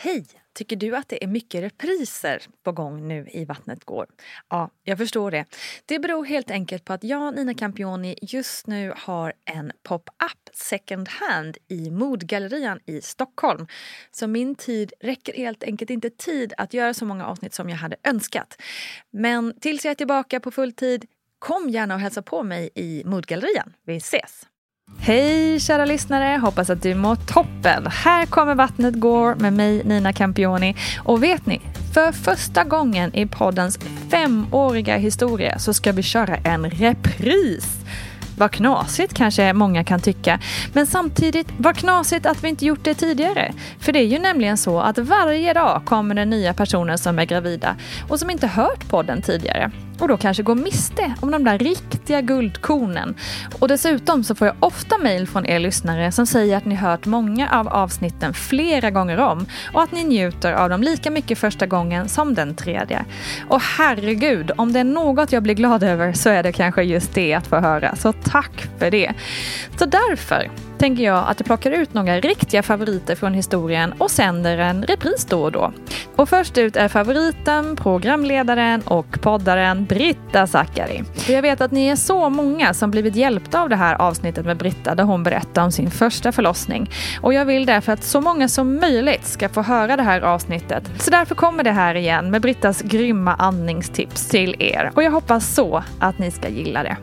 Hej! Tycker du att det är mycket repriser på gång nu i Vattnet går? Ja, jag förstår det. Det beror helt enkelt på att jag, Nina Campioni, just nu har en pop-up second hand i Modgallerian i Stockholm. Så min tid räcker helt enkelt inte tid att göra så många avsnitt som jag hade önskat. Men tills jag är tillbaka på full tid, kom gärna och hälsa på mig i Modgallerian. Vi ses! Hej kära lyssnare, hoppas att du mår toppen. Här kommer Vattnet går med mig Nina Campioni. Och vet ni, för första gången i poddens 5-åriga historia så ska vi köra en repris. Vad knasigt kanske många kan tycka. Men samtidigt, vad knasigt att vi inte gjort det tidigare. För det är ju nämligen så att varje dag kommer det nya personer som är gravida och som inte hört podden tidigare. Och då kanske går miste om de där riktiga guldkornen. Och dessutom så får jag ofta mejl från er lyssnare som säger att ni hört många av avsnitten flera gånger om. Och att ni njuter av dem lika mycket första gången som den tredje. Och herregud, om det är något jag blir glad över så är det kanske just det att få höra. Så tack för det. Så därför tänker jag att jag plockar ut några riktiga favoriter från historien och sänder en repris då och då. Och först ut är favoriten, programledaren och poddaren Britta Zackari. För jag vet att ni är så många som blivit hjälpta av det här avsnittet med Britta där hon berättar om sin första förlossning. Och jag vill därför att så många som möjligt ska få höra det här avsnittet. Så därför kommer det här igen med Brittas grymma andningstips till er. Och jag hoppas så att ni ska gilla det.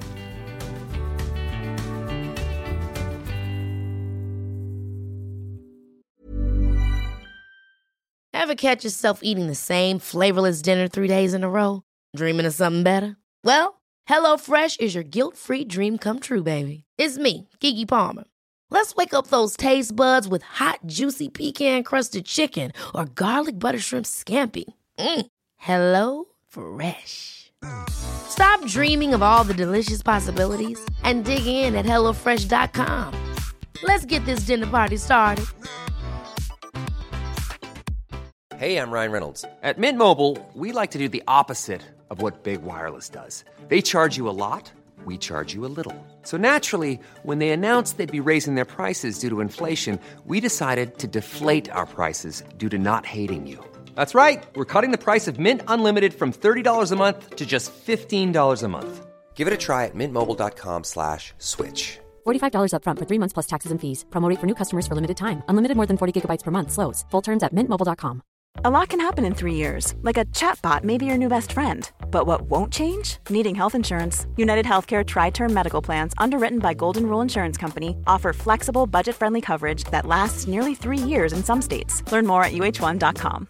Ever catch yourself eating the same flavorless dinner 3 days in a row? Dreaming of something better? Well, HelloFresh is your guilt-free dream come true, baby. It's me, Keke Palmer. Let's wake up those taste buds with hot, juicy pecan-crusted chicken or garlic butter shrimp scampi. Hello Fresh. Stop dreaming of all the delicious possibilities and dig in at HelloFresh.com. Let's get this dinner party started. Hey, I'm Ryan Reynolds. At Mint Mobile, we like to do the opposite of what Big Wireless does. They charge you a lot, we charge you a little. So naturally, when they announced they'd be raising their prices due to inflation, we decided to deflate our prices due to not hating you. That's right. We're cutting the price of Mint Unlimited from $30 a month to just $15 a month. Give it a try at mintmobile.com/switch. $45 up front for 3 months plus taxes and fees. Promo rate for new customers for limited time. Unlimited more than 40 gigabytes per month. Slows full terms at mintmobile.com. A lot can happen in 3 years, like a chatbot may be your new best friend. But what won't change? Needing health insurance. United Healthcare Tri-Term Medical Plans, underwritten by Golden Rule Insurance Company, offer flexible, budget-friendly coverage that lasts nearly 3 years in some states. Learn more at uh1.com.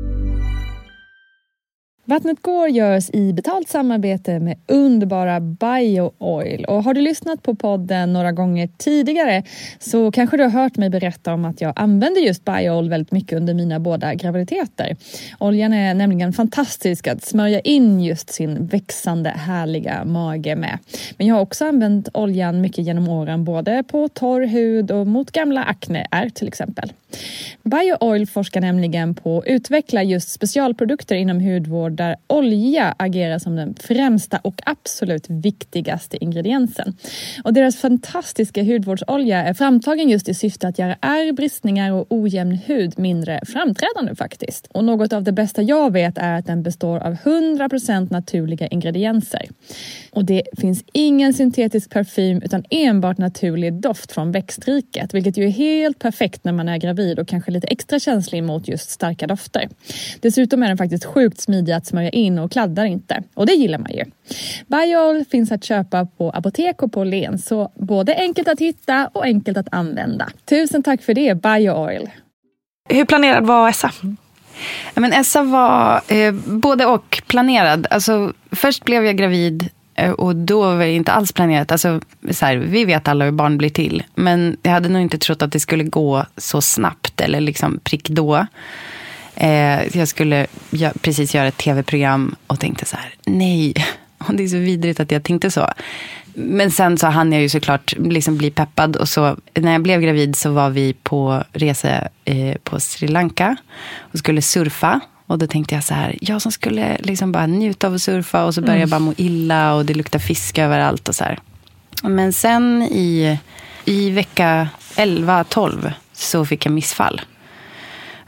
Vattnet går görs i betalt samarbete med underbara BioOil. Och har du lyssnat på podden några gånger tidigare så kanske du har hört mig berätta om att jag använder just BioOil väldigt mycket under mina båda graviditeter. Oljan är nämligen fantastisk att smörja in just sin växande härliga mage med. Men jag har också använt oljan mycket genom åren både på torr hud och mot gamla akneär till exempel. BioOil forskar nämligen på att utveckla just specialprodukter inom hudvård där olja agerar som den främsta och absolut viktigaste ingrediensen. Och deras fantastiska hudvårdsolja är framtagen just i syfte att göra ärr, bristningar och ojämn hud mindre framträdande faktiskt. Och något av det bästa jag vet är att den består av 100% naturliga ingredienser. Och det finns ingen syntetisk parfym utan enbart naturlig doft från växtriket, vilket ju är helt perfekt när man är gravid och kanske lite extra känslig mot just starka dofter. Dessutom är den faktiskt sjukt smidig att smörja in och kladdar inte. Och det gillar man ju. BioOil finns att köpa på apotek och på Len, så både enkelt att hitta och enkelt att använda. Tusen tack för det, BioOil. Hur planerad var Essa? Men Essa var både och planerad. Alltså, först blev jag gravid och då var det inte alls planerat. Alltså, så här, vi vet alla hur barn blir till. Men jag hade nog inte trott att det skulle gå så snabbt eller liksom prick då. Jag skulle precis göra ett tv-program och tänkte så här, nej, och det är så vidrigt att jag tänkte så. Men sen så hann jag ju såklart liksom bli peppad och så när jag blev gravid så var vi på resa på Sri Lanka och skulle surfa. Och då tänkte jag så här, jag som skulle liksom bara njuta av att surfa och så började jag bara må illa och det luktar fisk överallt och så här. Men sen i vecka 11-12 så fick jag missfall.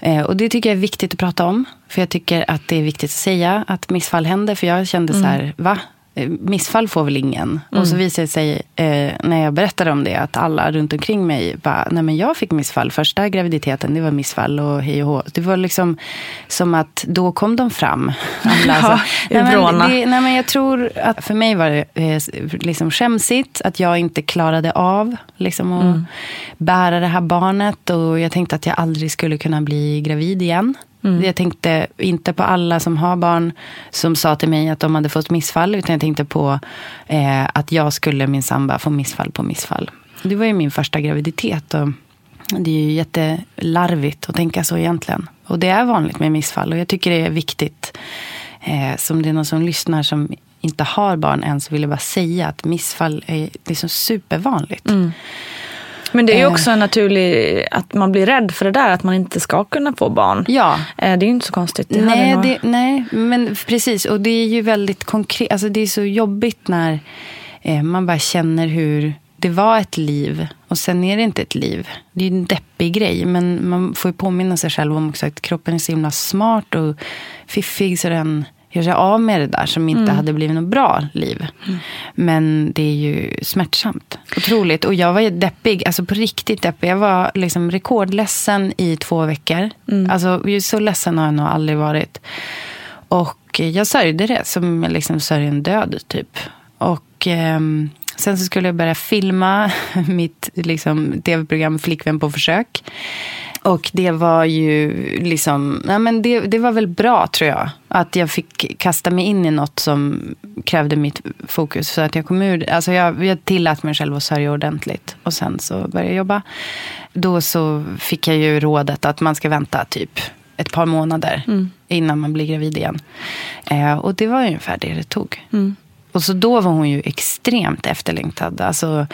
Och det tycker jag är viktigt att prata om. För jag tycker att det är viktigt att säga att missfall händer. För jag kände så här, va? Missfall får väl ingen. Och så visade det sig när jag berättade om det att alla runt omkring mig bara, nej men jag fick missfall. Första graviditeten, det var missfall och hej och hå. Det var liksom som att då kom de fram. Alla, nej men jag tror att för mig var det liksom skämsigt att jag inte klarade av liksom att bära det här barnet. Och jag tänkte att jag aldrig skulle kunna bli gravid igen. Jag tänkte inte på alla som har barn som sa till mig att de hade fått missfall, utan jag tänkte på att jag skulle min samba få missfall på missfall. Det var ju min första graviditet och det är ju jättelarvigt att tänka så egentligen. Och det är vanligt med missfall och jag tycker det är viktigt, som det är någon som lyssnar som inte har barn än, så vill jag bara säga att missfall är liksom supervanligt. Men det är ju också en naturlig att man blir rädd för det där, att man inte ska kunna få barn. Ja. Det är ju inte så konstigt. Nej, men precis. Och det är ju väldigt konkret. Alltså det är så jobbigt när man bara känner hur det var ett liv och sen är det inte ett liv. Det är ju en deppig grej, men man får ju påminna sig själv om också att kroppen är så himla smart och fiffig så den gör sig av med det där som inte hade blivit något bra liv. Men det är ju smärtsamt. Otroligt. Och jag var deppig, alltså på riktigt deppig. Jag var liksom rekordledsen i 2 veckor. Alltså så ledsen har jag nog aldrig varit. Och jag sörjde det som jag liksom sörjer en död typ. Och sen så skulle jag börja filma mitt liksom tv-program Flickvän på försök. Och det var ju liksom, nej men det var väl bra tror jag. Att jag fick kasta mig in i något som krävde mitt fokus. Så att jag kom ur, alltså jag tillät mig själv att sörja ordentligt. Och sen så började jag jobba. Då så fick jag ju rådet att man ska vänta typ ett par månader innan man blir gravid igen. Och det var ungefär det tog. Och så då var hon ju extremt efterlängtad. Alltså,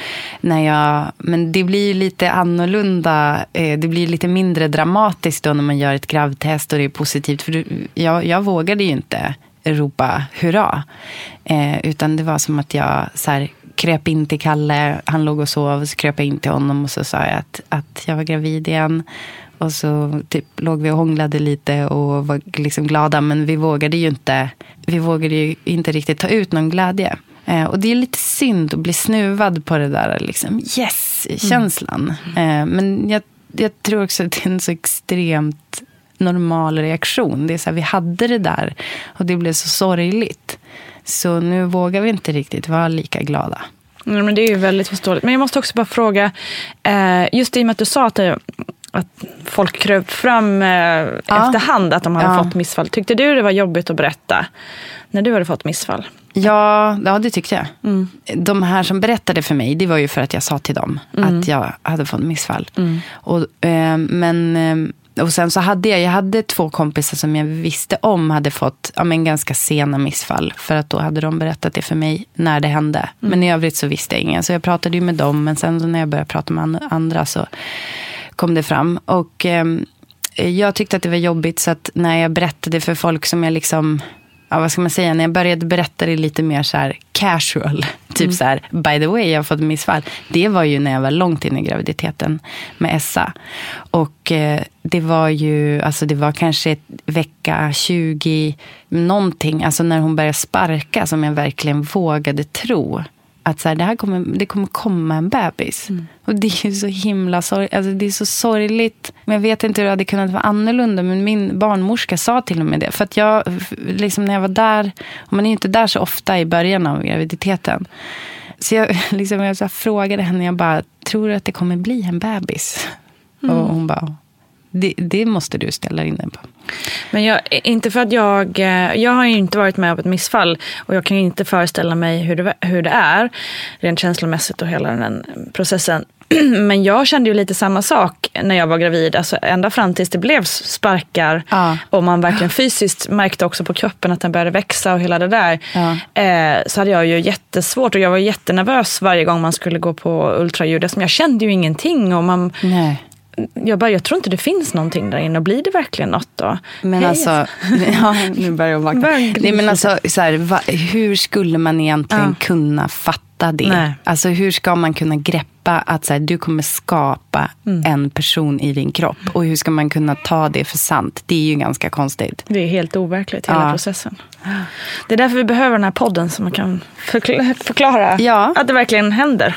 men det blir ju lite annorlunda. Det blir lite mindre dramatiskt då när man gör ett gravtest och det är positivt. För jag vågade ju inte ropa hurra. Utan det var som att jag så här, kröp in till Kalle. Han låg och sov och så kröp jag in till honom och så sa jag att jag var gravid igen. Och så typ låg vi och hånglade lite och var liksom glada. Men vi vågade ju inte riktigt ta ut någon glädje. Och det är lite synd att bli snuvad på det där liksom yes-känslan. Men jag tror också att det är en så extremt normal reaktion. Det är så här, vi hade det där och det blev så sorgligt. Så nu vågar vi inte riktigt vara lika glada. Nej, men det är ju väldigt förståeligt. Men jag måste också bara fråga, just i och med att du sa att folk kröp fram efterhand att de hade fått missfall. Tyckte du det var jobbigt att berätta när du hade fått missfall? Ja, det tyckte jag. De här som berättade för mig, det var ju för att jag sa till dem att jag hade fått missfall. Och sen så hade jag hade 2 kompisar som jag visste om hade fått ganska sena missfall. För att då hade de berättat det för mig när det hände. Men i övrigt så visste jag ingen. Så jag pratade ju med dem, men sen så när jag började prata med andra så kom det fram. Och jag tyckte att det var jobbigt, så att när jag berättade för folk som jag liksom, vad ska man säga, när jag började berätta det lite mer så här casual, typ så här, by the way, jag har fått missfall. Det var ju när jag var långt in i graviditeten med Essa. Och det var ju, alltså det var kanske vecka 20 någonting, alltså när hon började sparka, som jag verkligen vågade tro att så här, det kommer komma en bebis. Och det är ju så himla sorgligt. Alltså det är så sorgligt. Men jag vet inte hur det hade kunnat vara annorlunda. Men min barnmorska sa till och med det. För att jag, liksom när jag var där, och man är ju inte där så ofta i början av graviditeten. Så jag så här, frågade henne, jag bara, tror du att det kommer bli en bebis? Och hon bara, det måste du ställa in den på. Men inte för att jag har ju inte varit med om ett missfall, och jag kan ju inte föreställa mig hur det är rent känslomässigt och hela den processen. Men jag kände ju lite samma sak när jag var gravid, alltså ända fram tills det blev sparkar och man verkligen fysiskt märkte också på kroppen att den började växa och hela det där. Så hade jag ju jättesvårt, och jag var jättenervös varje gång man skulle gå på ultraljud. Jag kände ju ingenting, och jag tror inte det finns någonting där inne, och blir det verkligen något då? Men alltså, nu börjar jag vakna. Nej, men alltså, så här, hur skulle man egentligen kunna fatta fatta det. Nej. Alltså hur ska man kunna greppa att så här, du kommer skapa en person i din kropp? Och hur ska man kunna ta det för sant? Det är ju ganska konstigt. Det är helt overkligt, hela processen. Det är därför vi behöver den här podden som man kan förklara att det verkligen händer.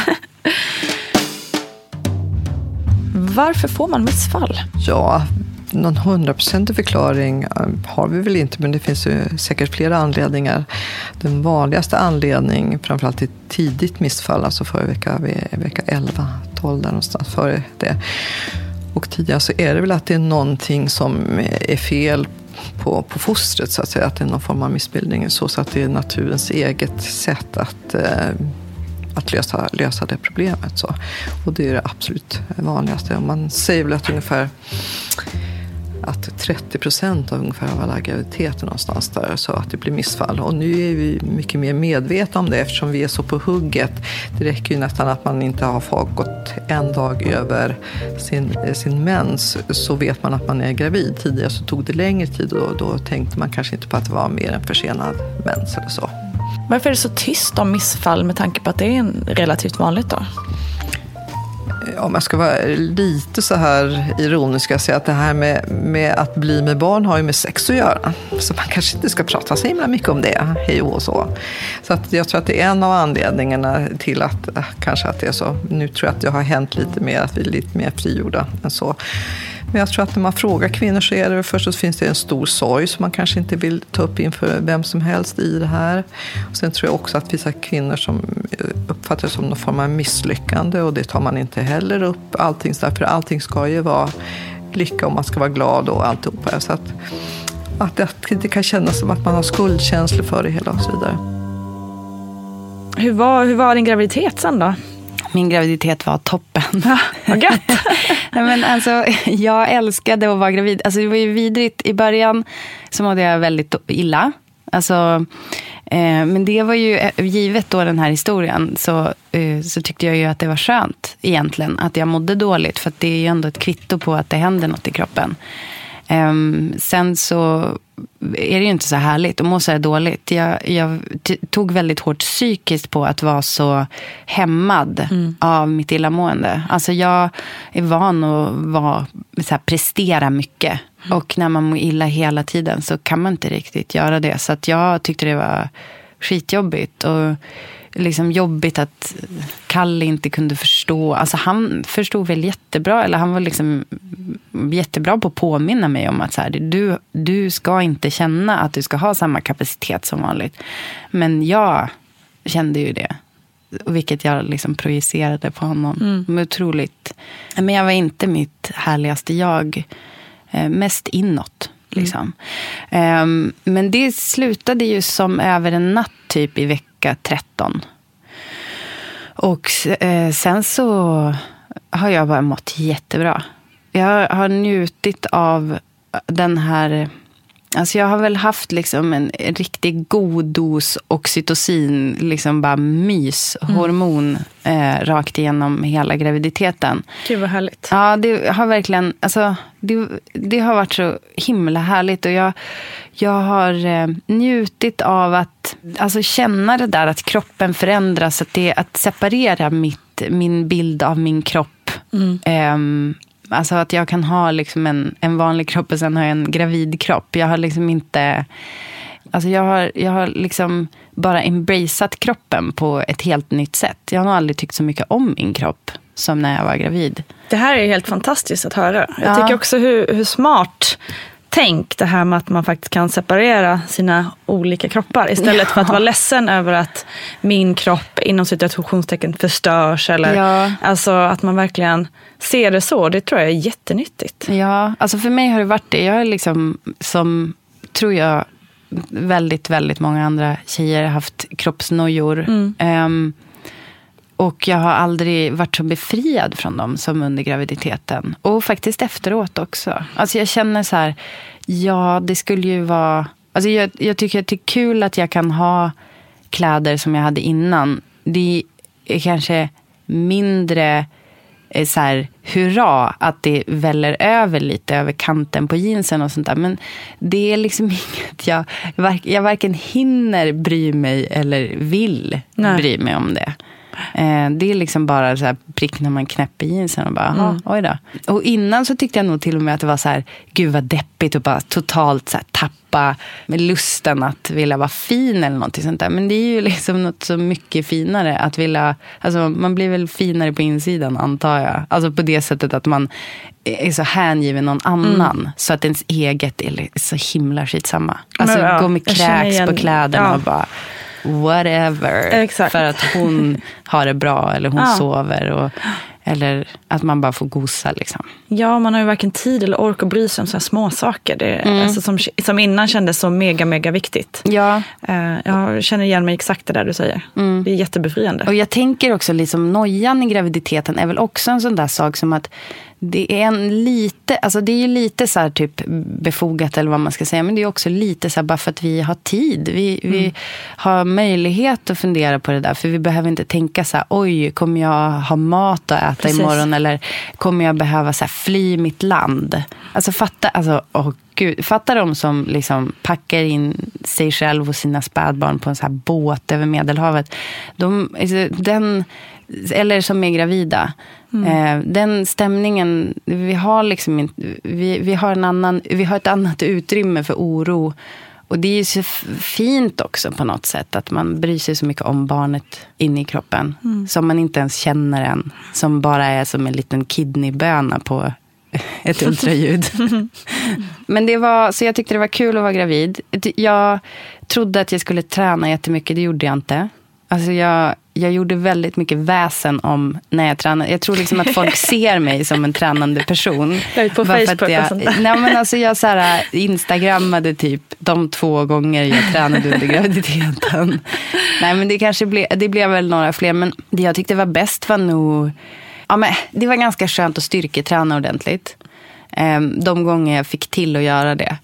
Varför får man missfall? Ja, någon 100% förklaring har vi väl inte, men det finns ju säkert flera anledningar. Den vanligaste anledningen, framförallt i tidigt missfall, alltså före vecka 11, 12 där någonstans före det. Och tidigare så är det väl att det är någonting som är fel på fostret, så att säga, att det är någon form av missbildning, så att det är naturens eget sätt att lösa det problemet. Så. Och det är det absolut vanligaste. Man säger väl att ungefär att 30% av ungefär av alla graviditeter någonstans där, så att det blir missfall. Och nu är vi mycket mer medvetna om det eftersom vi är så på hugget. Det räcker ju nästan att man inte har gått en dag över sin mens, så vet man att man är gravid. Tidigare så tog det längre tid och då tänkte man kanske inte på att det var mer en försenad mens eller så. Varför är det så tyst om missfall med tanke på att det är relativt vanligt då? Om jag ska vara lite så här ironisk, ska jag säga att det här med att bli med barn har ju med sex att göra. Så man kanske inte ska prata så himla mycket om det, hej och så. Så att jag tror att det är en av anledningarna till att kanske att det är så. Nu tror jag att det har hänt lite mer, att vi är lite mer frigjorda än så. Men jag tror att när man frågar kvinnor så är det först så finns det en stor sorg som man kanske inte vill ta upp inför vem som helst i det här. Och sen tror jag också att vissa kvinnor som uppfattar det som någon form av misslyckande, och det tar man inte heller upp allting, för allting ska ju vara lycka och man ska vara glad och alltihopa. Så att det kan kännas som att man har skuldkänslor för det hela och så vidare. Hur var din graviditet sen då? Min graviditet var toppen. Ja, vad gött. Nej, men alltså, jag älskade att vara gravid. Alltså, det var ju vidrigt. I början så mådde jag väldigt illa. Alltså, men det var ju givet då den här historien, så tyckte jag ju att det var skönt egentligen att jag mådde dåligt, för att det är ju ändå ett kvitto på att det händer något i kroppen. Sen så är det ju inte så härligt att må så här dåligt. Jag tog väldigt hårt psykiskt på att vara så hämmad av mitt illamående. Alltså jag är van att så här, prestera mycket. Och när man mår illa hela tiden så kan man inte riktigt göra det. Så att jag tyckte det var skitjobbigt. Och liksom jobbigt att Kalle inte kunde förstå. Alltså han förstod väl jättebra, eller han var liksom jättebra på att påminna mig om att så här, du ska inte känna att du ska ha samma kapacitet som vanligt. Men jag kände ju det, vilket jag liksom projicerade på honom. Otroligt. Men jag var inte mitt härligaste jag, mest inåt liksom. Men det slutade ju som över en natt typ i vecka 13. Och sen så har jag bara mått jättebra. Jag har njutit av den här... Alltså jag har väl haft liksom en riktigt god dos oxytocin, liksom bara myshormon rakt igenom hela graviditeten. Gud vad härligt. Ja, det har verkligen, alltså det har varit så himla härligt, och jag har njutit av att alltså känna det där att kroppen förändras, att separera min bild av min kropp. Alltså att jag kan ha liksom en vanlig kropp och sen har jag en gravid kropp. Jag har liksom inte... Alltså jag har liksom bara embraceat kroppen på ett helt nytt sätt. Jag har nog aldrig tyckt så mycket om min kropp som när jag var gravid. Det här är helt fantastiskt att höra. Jag tycker också hur smart tänk det här med att man faktiskt kan separera sina olika kroppar istället för att vara ledsen över att min kropp inom situationstecken förstörs, eller alltså att man verkligen ser det så. Det tror jag är jättenyttigt. Ja, alltså för mig har det varit det. Jag är liksom, som tror jag väldigt, väldigt många andra tjejer haft kroppsnojor. Och jag har aldrig varit så befriad från dem som under graviditeten. Och faktiskt efteråt också. Alltså jag känner så här, ja det skulle ju vara... Alltså jag tycker att det är kul att jag kan ha kläder som jag hade innan. Det är kanske mindre så här, hurra att det väller över lite över kanten på jeansen och sånt där. Men det är liksom inget jag varken hinner bry mig eller vill bry mig om det. Det är liksom bara så här prick när man knäpper jeansen och bara, oj då. Och innan så tyckte jag nog till och med att det var så här, gud vad deppigt och bara totalt så här tappa med lusten att vilja vara fin eller någonting sånt där. Men det är ju liksom något så mycket finare att vilja, alltså man blir väl finare på insidan antar jag. Alltså på det sättet att man är så hängiven någon annan så att ens eget är så himla skitsamma. Alltså gå med kräks på kläderna och bara whatever. Exakt. För att hon har det bra eller hon sover eller att man bara får gosa liksom. Ja, man har ju varken tid eller ork att bry sig om så här små saker. Det är, alltså, som innan kändes så mega viktigt. Ja. Jag känner igen mig exakt det där du säger. Det är jättebefriande. Och jag tänker också liksom nojan i graviditeten är väl också en sån där sak som att det är det är ju lite så här typ befogat eller vad man ska säga, men det är också lite så här bara för att vi har tid. Vi har möjlighet att fundera på det där, för vi behöver inte tänka så här, oj, kommer jag ha mat att äta imorgon eller kommer jag behöva så här fly mitt land? Alltså fatta de som liksom packar in sig själv och sina spädbarn på en så här båt över Medelhavet. Eller som är gravida. Den stämningen, vi har liksom inte, vi har ett annat utrymme för oro. Och det är ju så fint också på något sätt att man bryr sig så mycket om barnet inne i kroppen som man inte ens känner än, som bara är som en liten kidneyböna på ett ultraljud. Men så jag tyckte det var kul att vara gravid. Jag trodde att jag skulle träna jättemycket, det gjorde jag inte. Alltså jag gjorde väldigt mycket väsen om när jag tränade. Jag tror liksom att folk ser mig som en tränande person. På Facebook och sånt där. Nej, men alltså jag så här instagrammade typ de 2 gånger jag tränade under graviditeten. Nej, men det kanske blev väl några fler. Men det jag tyckte var bäst var nog... Ja, men det var ganska skönt att styrketräna ordentligt. De gånger jag fick till att göra det.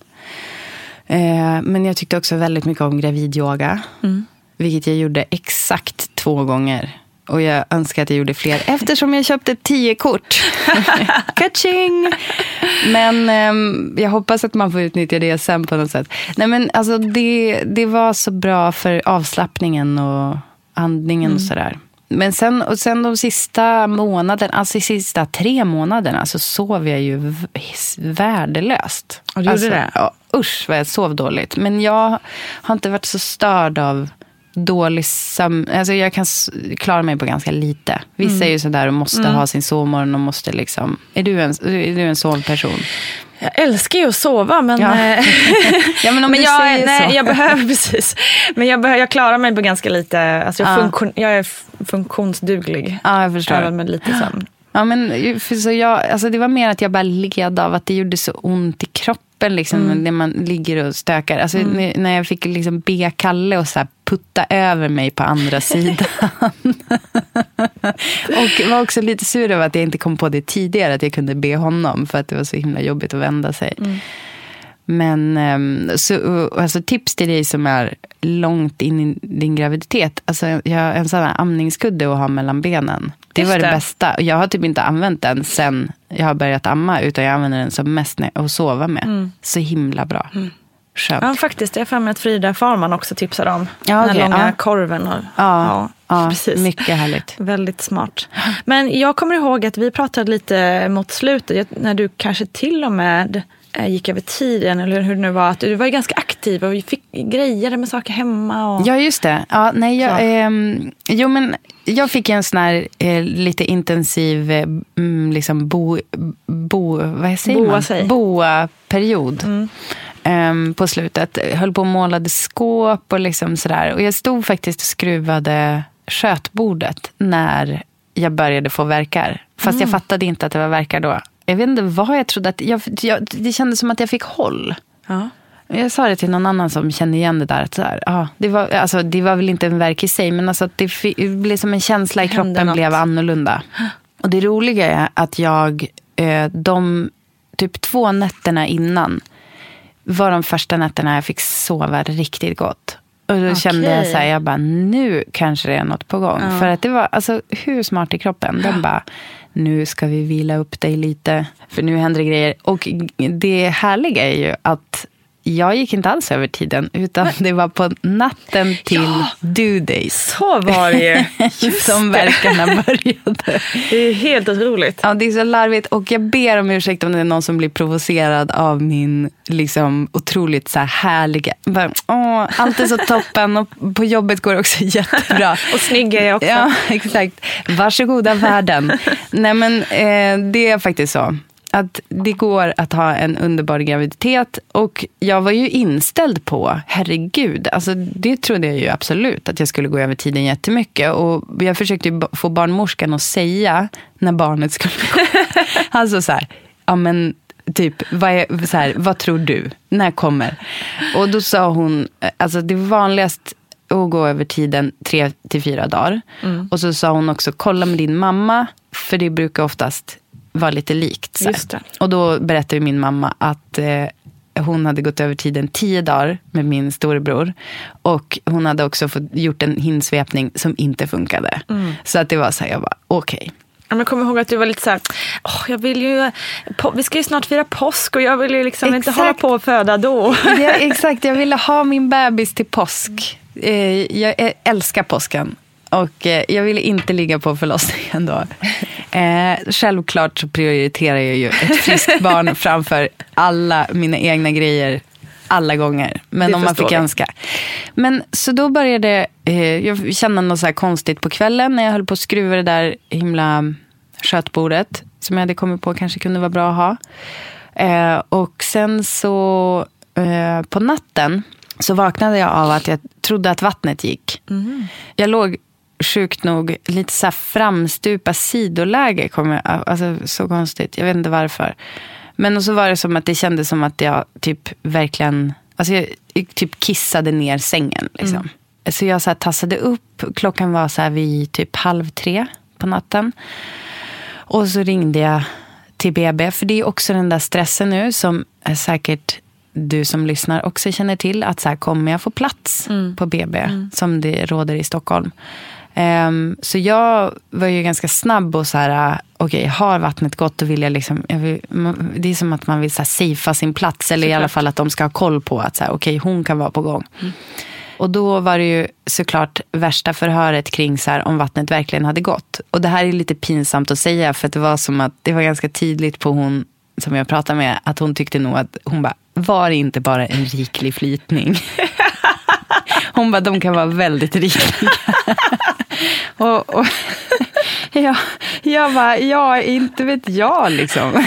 Men jag tyckte också väldigt mycket om gravidyoga. Vilket jag gjorde exakt 2 gånger. Och jag önskar att jag gjorde fler. Eftersom jag köpte 10 kort. Catching! Men jag hoppas att man får utnyttja det sen på något sätt. Nej, men alltså det var så bra för avslappningen och andningen och sådär. Men sen de sista månaderna, alltså de sista 3 månaderna så sov jag ju värdelöst. Och du gjorde det? Ja, usch vad jag sov dåligt. Men jag har inte varit så störd av dålig sömn. Alltså jag kan klara mig på ganska lite. Vissa är ju sådär och måste ha sin sovmorgon och måste liksom... Är du en sovperson? Jag älskar ju att sova, men... Ja, men om du säger så. Jag behöver precis. Men jag klarar mig på ganska lite... Alltså jag är funktionsduglig. Ja, jag förstår. Även med lite sömn. Ja, men alltså det var mer att jag bara led av att det gjorde så ont i kroppen liksom, när man ligger och stökar. Alltså när jag fick liksom be Kalle och så här putta över mig på andra sidan. Och var också lite sur över att jag inte kom på det tidigare, att jag kunde be honom, för att det var så himla jobbigt att vända sig. Men alltså tips till dig som är långt in i din graviditet. Alltså en sån här amningskudde att ha mellan benen. Det var det bästa. Jag har typ inte använt den sen jag har börjat amma, utan jag använder den som mest att sova med. Så himla bra. Skönt. Ja, faktiskt. Jag är fram med att Frida Farman också tipsar om. Ja, den långa korven. Ja, precis. Mycket härligt. Väldigt smart. Men jag kommer ihåg att vi pratade lite mot slutet, när du kanske till och med gick över tiden, eller hur det nu var, att du var ju ganska aktiv och vi fick grejer med saker hemma. Och... Ja, just det. Ja, nej, men jag fick en sån här lite intensiv liksom boa-period. På slutet. Höll på och målade skåp och liksom sådär. Och jag stod faktiskt och skruvade skötbordet när jag började få värkar. Fast jag fattade inte att det var värkar då. Jag vet inte vad jag trodde. Det kändes som att jag fick håll. Ja. Jag sa det till någon annan som kände igen det där. Att så här, det var väl inte en värk i sig, men alltså att det blev som en känsla i kroppen blev annorlunda. Och det roliga är att jag de typ 2 nätterna innan var de första nätterna jag fick sova riktigt gott. Och då kände jag så här, jag bara, nu kanske det är något på gång. För att det var alltså hur smart i kroppen. Den bara, nu ska vi vila upp dig lite, för nu händer det grejer. Och det härliga är ju att jag gick inte alls över tiden, utan det var på natten till due days. Så var det ju. Som verkarna började. Det är helt otroligt. Ja, det är så larvigt. Och jag ber om ursäkt om det är någon som blir provocerad av min liksom otroligt så här härliga... allt är så toppen och på jobbet går det också jättebra. Och snygg är jag också. Ja, exakt. Varsågoda världen. Nej, men det är faktiskt så. Att det går att ha en underbar graviditet. Och jag var ju inställd på, herregud, alltså det trodde jag ju absolut att jag skulle gå över tiden jättemycket. Och jag försökte ju få barnmorskan att säga när barnet skulle gå. Alltså så här, ja men typ, vad tror du? När kommer? Och då sa hon, alltså det är vanligast att gå över tiden 3-4 dagar. Och så sa hon också, kolla med din mamma, för det brukar oftast var lite likt. Just det. Och då berättade min mamma att hon hade gått över tiden 10 dagar med min storebror. Och hon hade också gjort en hinsvepning som inte funkade. Så att det var så här, jag bara, okej. Ja, men kom ihåg att du var lite så här, jag vill ju, vi ska ju snart fira påsk och jag vill ju liksom inte hålla på att föda då. Ja, exakt, jag ville ha min bebis till påsk. Jag älskar påsken. Och jag ville inte ligga på förlossningen då. Självklart så prioriterar jag ju ett friskt barn framför alla mina egna grejer alla gånger. Men om man fick önska. Men så då började jag känna något så här konstigt på kvällen när jag höll på att skruva det där himla skötbordet som jag hade kommit på kanske kunde vara bra att ha. Och sen så på natten så vaknade jag av att jag trodde att vattnet gick. Jag låg sjukt nog lite så här framstupa sidoläge, alltså så konstigt, jag vet inte varför. Men så var det som att det kändes som att jag typ verkligen, alltså jag typ kissade ner sängen liksom. Så jag så här tassade upp, klockan var så här vid typ 2:30 på natten. Och så ringde jag till BB, för det är också den där stressen nu som är säkert du som lyssnar också känner till, att så här, kommer jag få plats på BB som det råder i Stockholm. Så jag var ju ganska snabb och så här, okej, har vattnet gått, då vill jag liksom, det är som att man vill så här safea sin plats, eller i alla fall att de ska ha koll på att så här, okej, hon kan vara på gång. Och då var det ju såklart värsta förhöret kring så här, om vattnet verkligen hade gått. Och det här är lite pinsamt att säga, för att det var som att det var ganska tydligt på hon som jag pratade med, att hon tyckte nog att hon bara, var det inte bara en riklig flytning? Hon bara, de kan vara väldigt rikliga. och jag bara, ja, inte vet jag liksom.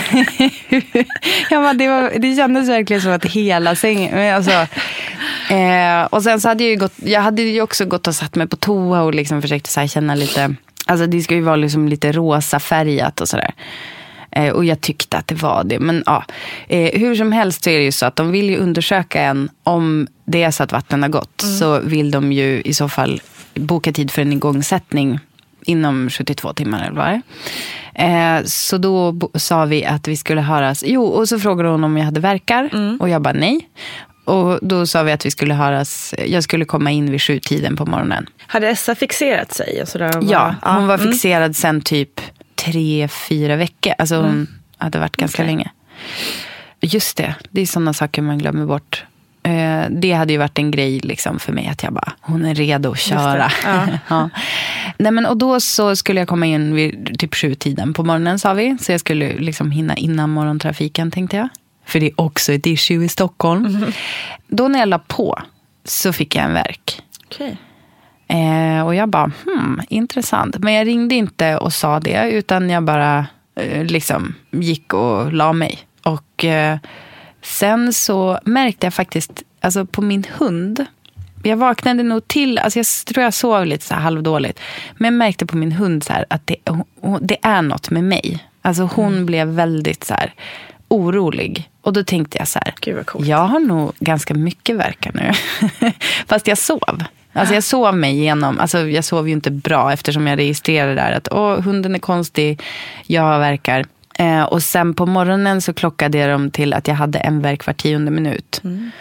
Jag bara, det kändes verkligen som att hela sängen, alltså, och sen så hade jag hade ju också gått och satt mig på toa och liksom försökt så här känna lite, alltså det ska ju vara liksom lite rosa färgat och sådär. Och jag tyckte att det var det. Men ja, hur som helst så är det ju så att de vill ju undersöka en, om det är så att vattnet har gått, så vill de ju i så fall boka tid för en igångsättning inom 72 timmar eller vad det är. Så då sa vi att vi skulle höras. Jo, och så frågade hon om jag hade verkar. Och jag bara nej. Och då sa vi att vi skulle höras, jag skulle komma in vid 7-tiden på morgonen. Hade Essa fixerat sig? Och sådär, ja, hon var fixerad sen typ 3-4 veckor. Alltså hon hade varit ganska länge. Just det är sådana saker man glömmer bort. Det hade ju varit en grej liksom för mig, att jag bara, hon är redo att köra. Ja. Nej, men, och då så skulle jag komma in vid typ 7-tiden på morgonen, sa vi. Så jag skulle liksom hinna innan morgontrafiken, tänkte jag. För det är också ett issue i Stockholm. Då när jag la på så fick jag en värk. Okej. Och jag bara, intressant. Men jag ringde inte och sa det, utan jag bara liksom gick och la mig. Och sen så märkte jag faktiskt, alltså på min hund, jag vaknade nog till, alltså jag tror jag sov lite så här halvdåligt, men jag märkte på min hund så här att det är något med mig. Alltså hon blev väldigt så här orolig. Och då tänkte jag så här, gud vad coolt. Jag har nog ganska mycket verkar nu. Fast jag sov. Alltså jag sov mig igenom, alltså jag sov ju inte bra eftersom jag registrerade där att hunden är konstig, jag verkar. Och sen på morgonen så klockade de till att jag hade en verk var 10:e minut.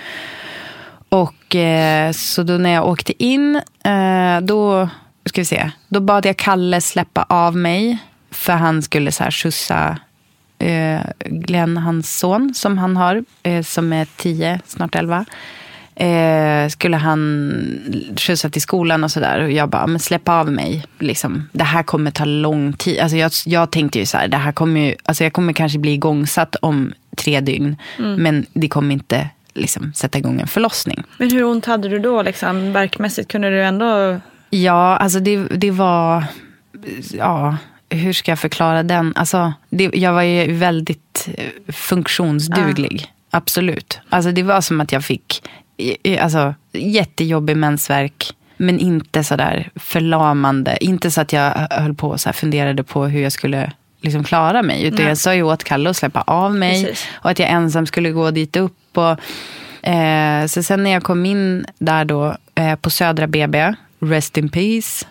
Och så då när jag åkte in, då bad jag Kalle släppa av mig. för han skulle så här skjutsa Glenn, hans son som han har, som är 10, snart 11. Skulle han skjutsa till skolan och sådär. Och jag bara, men släpp av mig liksom. Det här kommer ta lång tid. Alltså jag tänkte ju så här, det här kommer ju, alltså jag kommer kanske bli igångsatt om 3 dygn. Men det kommer inte liksom sätta igång en förlossning. Men hur ont hade du då liksom? Verkmässigt kunde du ändå... Ja, alltså det var... Ja, hur ska jag förklara den? Alltså, jag var ju väldigt funktionsduglig. Absolut. Alltså det var som att jag fick jättejobbig mensvärk, men inte så där förlamande. Inte så att jag höll på och så här funderade på hur jag skulle liksom klara mig. Utan jag sa ju åt Kalle att släppa av mig. Precis. Och att jag ensam skulle gå dit upp. Och, så sen när jag kom in där då på Södra BB, rest in peace,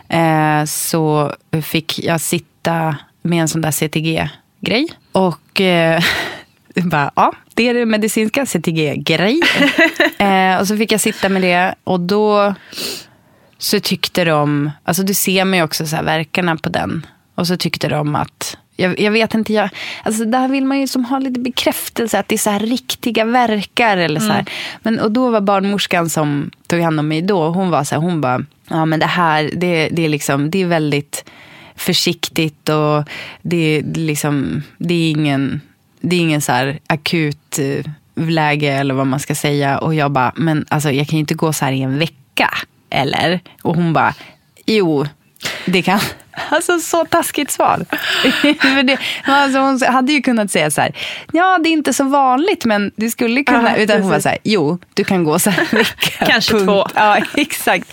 så fick jag sitta med en sån där CTG-grej. Och... bara, ja, det är det medicinska CTG-grej. Och så fick jag sitta med det. Och då så tyckte de... Alltså du ser mig också så här verkarna på den. Och så tyckte de att... Jag vet inte, alltså där vill man ju som ha lite bekräftelse att det är så här riktiga verkar eller så här. Men, och då var barnmorskan som tog hand om mig då, hon var så här, hon bara, ja men det här, det är liksom, det är väldigt försiktigt och det är liksom, det är ingen så här akut läge eller vad man ska säga. Och jag bara, men alltså jag kan ju inte gå så här i en vecka, eller? Och hon bara, jo, det kan. Alltså så taskigt svar. Alltså, hon hade ju kunnat säga så här, ja det är inte så vanligt men det skulle kunna, utan hon var så här, jo du kan gå så här en vecka. Kanske punkt. 2. Ja, exakt.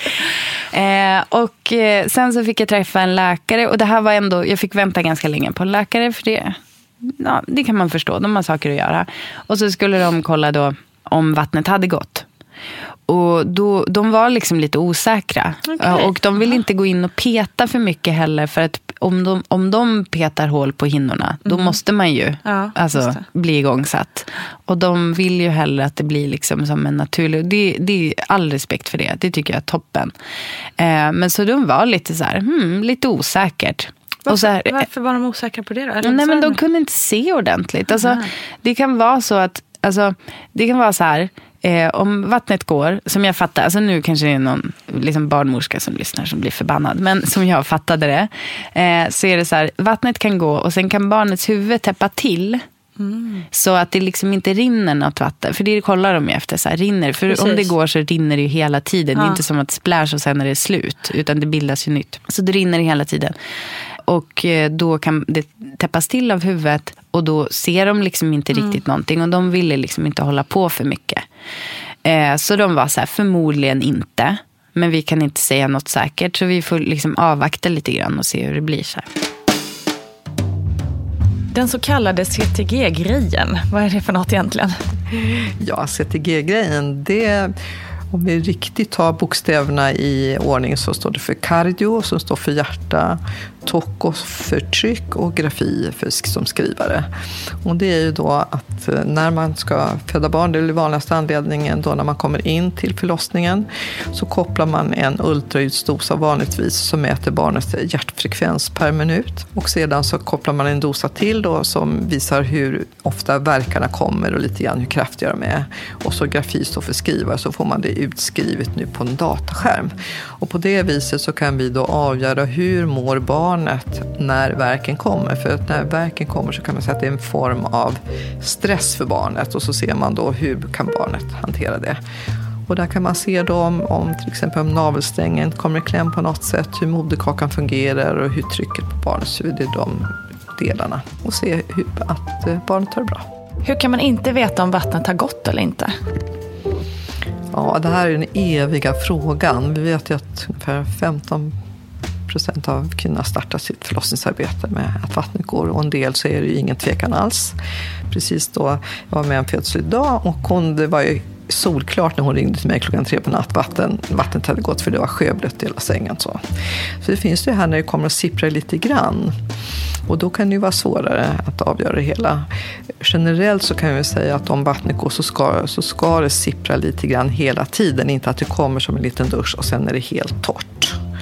Och sen så fick jag träffa en läkare och det här var ändå, jag fick vänta ganska länge på en läkare för det. Ja, det kan man förstå, de har saker att göra. Och så skulle de kolla då om vattnet hade gått. Och då, de var liksom lite osäkra. Okay. Och de vill inte gå in och peta för mycket heller. För att om de petar hål på hinnorna, då måste man ju bli igångsatt. Och de vill ju hellre att det blir liksom som en naturlig... Det är all respekt för det. Det tycker jag är toppen. Men så de var lite så här, lite osäkert. Varför var de osäkra på det då? Eller nej, men de kunde inte se ordentligt. Alltså, det kan vara så att... Alltså, det kan vara så här... om vattnet går, som jag fattar, alltså nu kanske det är någon liksom barnmorska som lyssnar som blir förbannad, men som jag fattade det, så är det så här, vattnet kan gå och sen kan barnets huvud täppa till så att det liksom inte rinner något vatten, för det kollar de ju efter, så här, rinner, för precis. Om det går så rinner det ju hela tiden, det är inte som att splash och sen är det slut, utan det bildas ju nytt, så det rinner hela tiden. Och då kan det täppas till av huvudet och då ser de liksom inte riktigt någonting och de ville liksom inte hålla på för mycket. Så de var så här, förmodligen inte, men vi kan inte säga något säkert, så vi får liksom avvakta lite grann och se hur det blir så här. Den så kallade CTG-grejen, vad är det för något egentligen? Ja, CTG-grejen, det... Om vi riktigt tar bokstäverna i ordning så står det för cardio som står för hjärta, toko för tryck och grafi som skrivare. Och det är ju då att när man ska föda barn, det är den vanligaste anledningen då när man kommer in till förlossningen, så kopplar man en ultraljudsdosa vanligtvis som mäter barnets hjärtfrekvens per minut. Och sedan så kopplar man en dosa till då som visar hur ofta verkarna kommer och lite grann hur kraftiga de är. Och så grafi står för skrivare, så får man det utskrivet nu på en dataskärm. Och på det viset så kan vi då avgöra hur mår barnet när verken kommer. För att när verken kommer så kan man säga att det är en form av stress för barnet. Och så ser man då hur kan barnet hantera det. Och där kan man se då om till exempel om navelsträngen kommer i kläm på något sätt, hur moderkakan fungerar och hur trycket på barnets huvud, det är de delarna. Och se att barnet har det bra. Hur kan man inte veta om vattnet har gått eller inte? Ja, det här är den eviga frågan. Vi vet ju att ungefär 15% av kvinnor startar sitt förlossningsarbete med att vattnet går. Och en del så är det ju ingen tvekan alls. Precis då, jag var med en födsel idag och det var ju solklart när hon ringde till mig 3:00 på natt. Vattnet hade gått för det var sjöblött i hela sängen. Så det finns det här när det kommer att sippra lite grann. Och då kan det ju vara svårare att avgöra det hela. Generellt så kan vi säga att om vattnet går så ska det sippra lite grann hela tiden. Inte att det kommer som en liten dusch och sen är det helt torrt.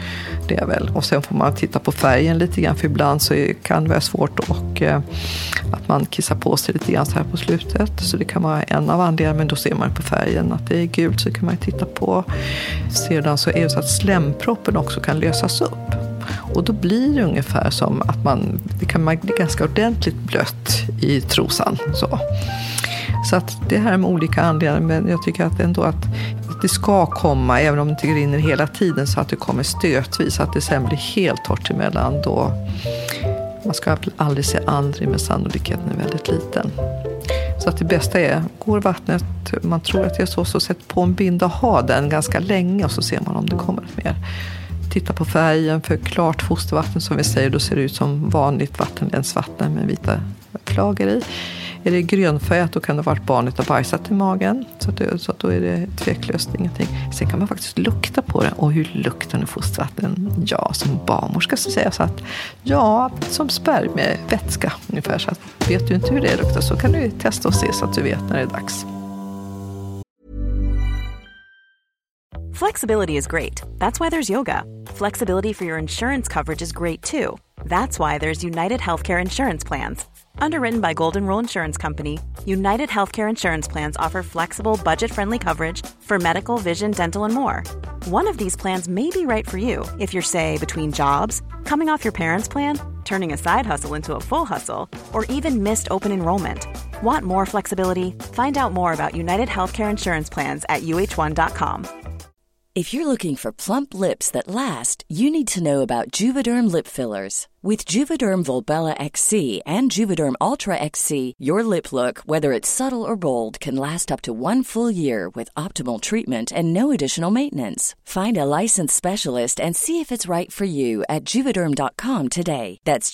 det är väl. Och sen får man titta på färgen lite grann, för ibland så kan det vara svårt och att man kissar på sig lite grann så här på slutet. Så det kan vara en av anledningarna, men då ser man på färgen att det är gult, så kan man titta på. Sedan så är det så att slemproppen också kan lösas upp. Och då blir det ungefär som att det kan bli ganska ordentligt blött i trosan. Så att det här med olika anledningar, men jag tycker att ändå att det ska komma, även om det inte rinner hela tiden, så att det kommer stötvis, att det sen blir helt torrt emellan. Då man ska aldrig säga aldrig, men sannolikheten är väldigt liten. Så att det bästa är, går vattnet, man tror att det är så sätt på en binda och ha den ganska länge, och så ser man om det kommer mer. Titta på färgen, för klart fostervatten som vi säger, då ser det ut som vanligt vattenlänsvatten med vita flagor i. Är det grönfärgat, då kan det vara att barnet har bajsat i magen. Så att då är det tveklöst ingenting. Sen kan man faktiskt lukta på det. Och hur luktar nu fostervatten? Ja, som barnmorska så säger jag så att ja, som spermievätska ungefär. Så att vet du inte hur det luktar, så kan du testa och se så att du vet när det är dags. Flexibility is great. That's why there's yoga. Flexibility for your insurance coverage is great too. That's why there's United Healthcare Insurance Plans. Underwritten by Golden Rule Insurance Company, United Healthcare Insurance Plans offer flexible, budget-friendly coverage for medical, vision, dental, and more. One of these plans may be right for you if you're, say, between jobs, coming off your parents' plan, turning a side hustle into a full hustle, or even missed open enrollment. Want more flexibility? Find out more about United Healthcare Insurance Plans at uh1.com. If you're looking for plump lips that last, you need to know about Juvederm lip fillers. With Juvederm Volbella XC and Juvederm Ultra XC, your lip look, whether it's subtle or bold, can last up to 1 full year with optimal treatment and no additional maintenance. Find a licensed specialist and see if it's right for you at Juvederm.com today. That's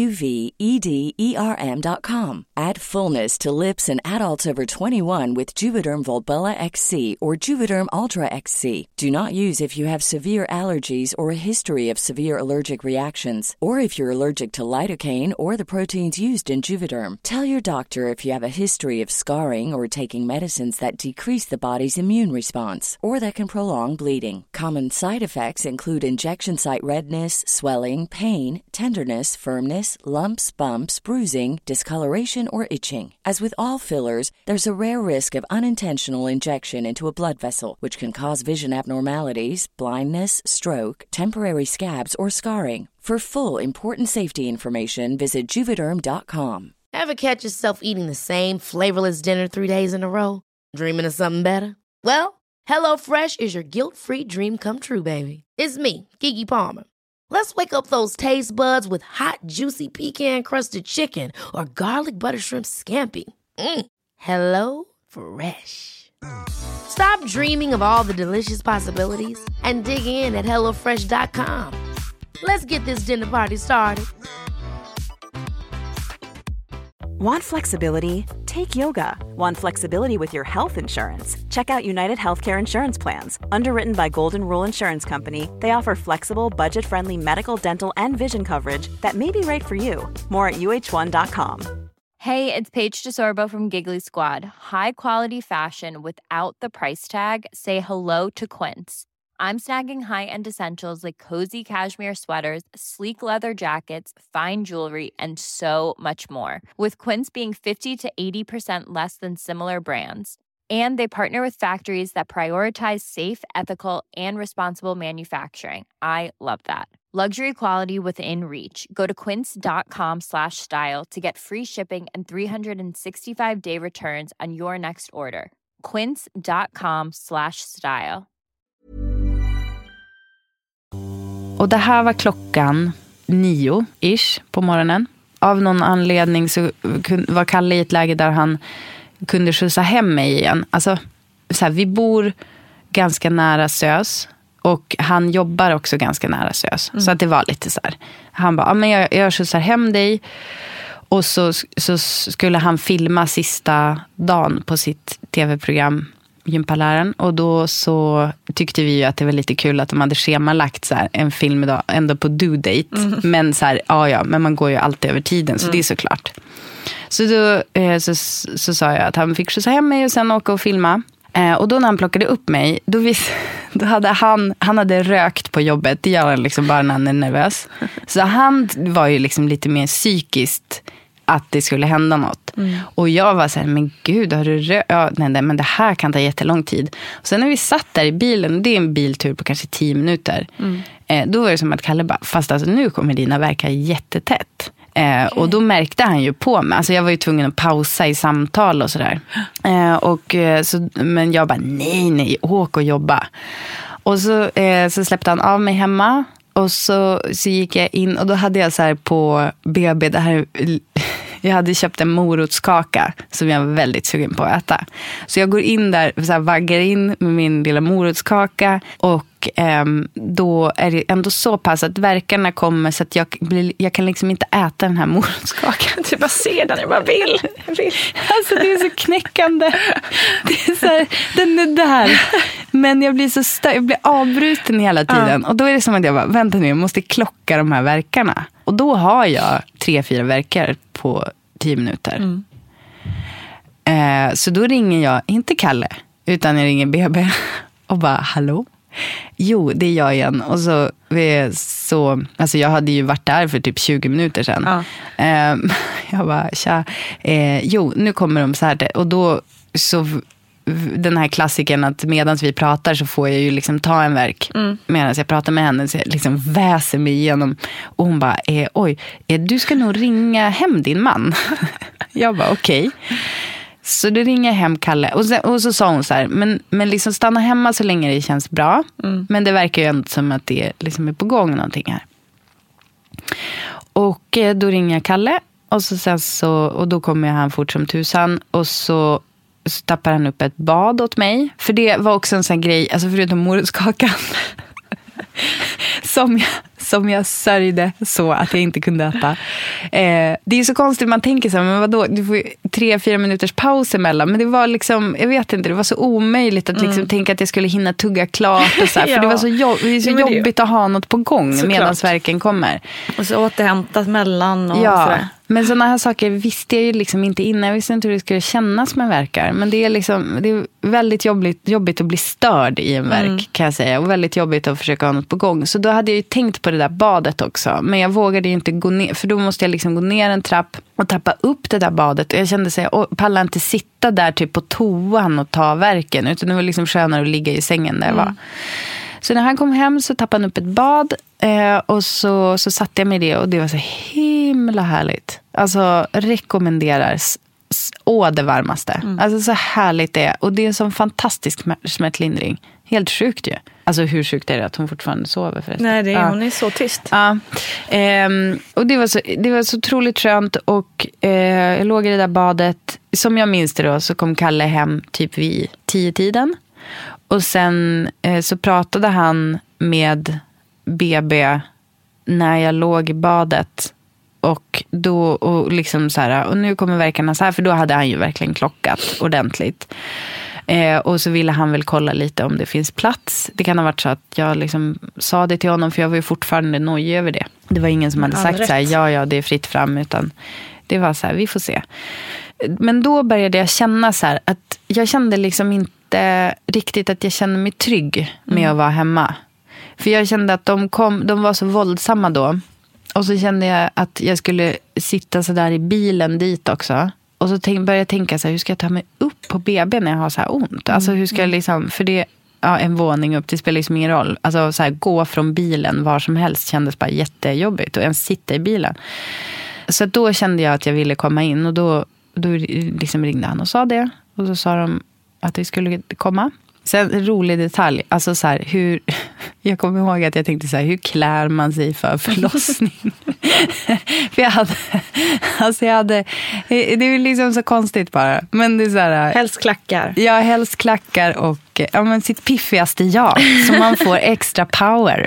JUVEDERM.com. Add fullness to lips in adults over 21 with Juvederm Volbella XC or Juvederm Ultra XC. Do not use if you have severe allergies or a history of severe allergic reactions, or if you're allergic to lidocaine or the proteins used in Juvederm. Tell your doctor if you have a history of scarring or taking medicines that decrease the body's immune response or that can prolong bleeding. Common side effects include injection site redness, swelling, pain, tenderness, firmness, lumps, bumps, bruising, discoloration, or itching. As with all fillers, there's a rare risk of unintentional injection into a blood vessel, which can cause vision abnormalities, blindness, stroke, temporary scabs, or scarring. For full, important safety information, visit Juvederm.com. Ever catch yourself eating the same flavorless dinner 3 days in a row? Dreaming of something better? Well, HelloFresh is your guilt-free dream come true, baby. It's me, Keke Palmer. Let's wake up those taste buds with hot, juicy pecan-crusted chicken or garlic butter shrimp scampi. Hello Fresh. Stop dreaming of all the delicious possibilities and dig in at HelloFresh.com. Let's get this dinner party started. Want flexibility? Take yoga. Want flexibility with your health insurance? Check out United Healthcare Insurance Plans. Underwritten by Golden Rule Insurance Company, they offer flexible, budget-friendly medical, dental, and vision coverage that may be right for you. More at uh1.com. Hey, it's Paige DeSorbo from Giggly Squad. High quality fashion without the price tag. Say hello to Quince. I'm snagging high-end essentials like cozy cashmere sweaters, sleek leather jackets, fine jewelry, and so much more. With Quince being 50 to 80% less than similar brands. And they partner with factories that prioritize safe, ethical, and responsible manufacturing. I love that. Luxury quality within reach. Go to quince.com/style to get free shipping and 365-day returns on your next order. Quince.com/style. Och det här var klockan 9-ish på morgonen. Av någon anledning så var Kalle i ett läge där han kunde skjutsa hem mig igen. Alltså, så här, vi bor ganska nära SÖS och han jobbar också ganska nära SÖS. Så att det var lite så här. Han bara, men jag skjutsar hem dig. Och så skulle han filma sista dagen på sitt tv-program Gympaläraren, och då så tyckte vi ju att det var lite kul att de hade schemalagt så här, en film idag, ändå på due date, men så här, ja, men man går ju alltid över tiden, så det är såklart. Så då så sa jag att han fick skjutsa hem mig och sen åka och filma. Och då när han plockade upp mig, Då hade han hade rökt på jobbet. Det gör han liksom bara när han är nervös. Så han var ju liksom lite mer psykiskt att det skulle hända något. Och jag var så här, men gud, har du rökt? Ja, nej, men det här kan ta jättelång tid. Och sen när vi satt där i bilen, det är en biltur på kanske 10 minuter. Då var det som att Kalle bara, fast alltså nu kommer dina verka jättetätt. Och då märkte han ju på mig. Alltså jag var ju tvungen att pausa i samtal och sådär. Men jag bara, nej, åk och jobba. Och så släppte han av mig hemma. Och så gick jag in och då hade jag så här på BB, jag hade köpt en morotskaka som jag var väldigt sugen på att äta. Så jag går in där, så här, vaggar in med min lilla morotskaka och då är det ändå så pass att verkarna kommer så att jag kan liksom inte äta den här morotskakan. Du bara ser den, jag bara vill. Alltså det är så knäckande. Det är så här, den är där. Men jag blir jag blir avbruten hela tiden. Och då är det som att jag bara, vänta nu, jag måste klocka de här verkarna. Och då har jag 3-4 verkar på 10 minuter. Så då ringer jag, inte Kalle, utan jag ringer BB och bara, hallå? Jo, det är jag igen. Och så alltså jag hade ju varit där för typ 20 minuter sedan. Jag bara, tja. Jo, nu kommer de så här. Och då så den här klassiken att medan vi pratar så får jag ju liksom ta en verk medan jag pratar med henne, så jag liksom väser mig igenom och hon bara, oj, du ska nog ringa hem din man. Jag bara, okej. Så då ringer jag hem Kalle och så sa hon så här, men liksom stanna hemma så länge det känns bra, men det verkar ju ändå som att det liksom är på gång någonting här. Och då ringer jag Kalle och och då kommer han fort som tusan och så tappar han upp ett bad åt mig. För det var också en sån grej, alltså förutom morotskakan som jag sörjde så att jag inte kunde äta. Det är så konstigt, man tänker så här, men vadå, du får 3-4 minuters paus emellan. Men det var liksom, jag vet inte, det var så omöjligt att liksom tänka att jag skulle hinna tugga klart och så här, för det var så, jobbigt att ha något på gång medan verken kommer. Och så återhämtat mellan och sådär. Men sådana här saker visste jag ju liksom inte innan. Jag visste inte hur det skulle kännas med verkar. Men det är väldigt jobbigt att bli störd i en verk, kan jag säga. Och väldigt jobbigt att försöka ha något på gång. Så då hade jag ju tänkt på det där badet också. Men jag vågade ju inte gå ner. För då måste jag liksom gå ner en trapp och tappa upp det där badet. Och jag kände sig, jag pallar inte sitta där typ på toan och ta verken. Utan det var liksom skönare att ligga i sängen där jag var. Så när han kom hem så tappade han upp ett bad och så satte jag mig i det och det var så himla härligt. Alltså rekommenderar det varmaste. Alltså så härligt det är. Och det är en sån fantastisk smärtlindring. Helt sjukt ju. Alltså hur sjukt är det att hon fortfarande sover förresten? Nej, hon är så tyst. Ja. Och det var så otroligt skönt och jag låg i det där badet. Som jag minns det då så kom Kalle hem typ vid 10-tiden. Och sen så pratade han med BB när jag låg i badet. Och då, och liksom så här, och nu kommer verkarna så här, för då hade han ju verkligen klockat ordentligt. Och så ville han väl kolla lite om det finns plats. Det kan ha varit så att jag liksom sa det till honom, för jag var ju fortfarande nojig över det. Det var ingen som hade sagt så här, ja, det är fritt fram, utan det var så här, vi får se. Men då började jag känna så här, att jag kände liksom inte riktigt att jag kände mig trygg med att vara hemma. För jag kände att de var så våldsamma då. Och så kände jag att jag skulle sitta så där i bilen dit också. Och så började jag tänka så här, hur ska jag ta mig upp på BB när jag har så här ont? Alltså hur ska jag liksom, för det, en våning upp, det spelar liksom ingen roll. Alltså så här, gå från bilen var som helst kändes bara jättejobbigt. Och ens sitta i bilen. Så då kände jag att jag ville komma in. Och då liksom ringde han och sa det. Och så sa de att det skulle komma. Sen en rolig detalj, alltså så här, jag kommer ihåg att jag tänkte så här, hur klär man sig för förlossning? För jag hade, det är liksom så konstigt bara. Men det är så här, helst klackar. Ja, helst klackar och men sitt piffigaste så man får extra power.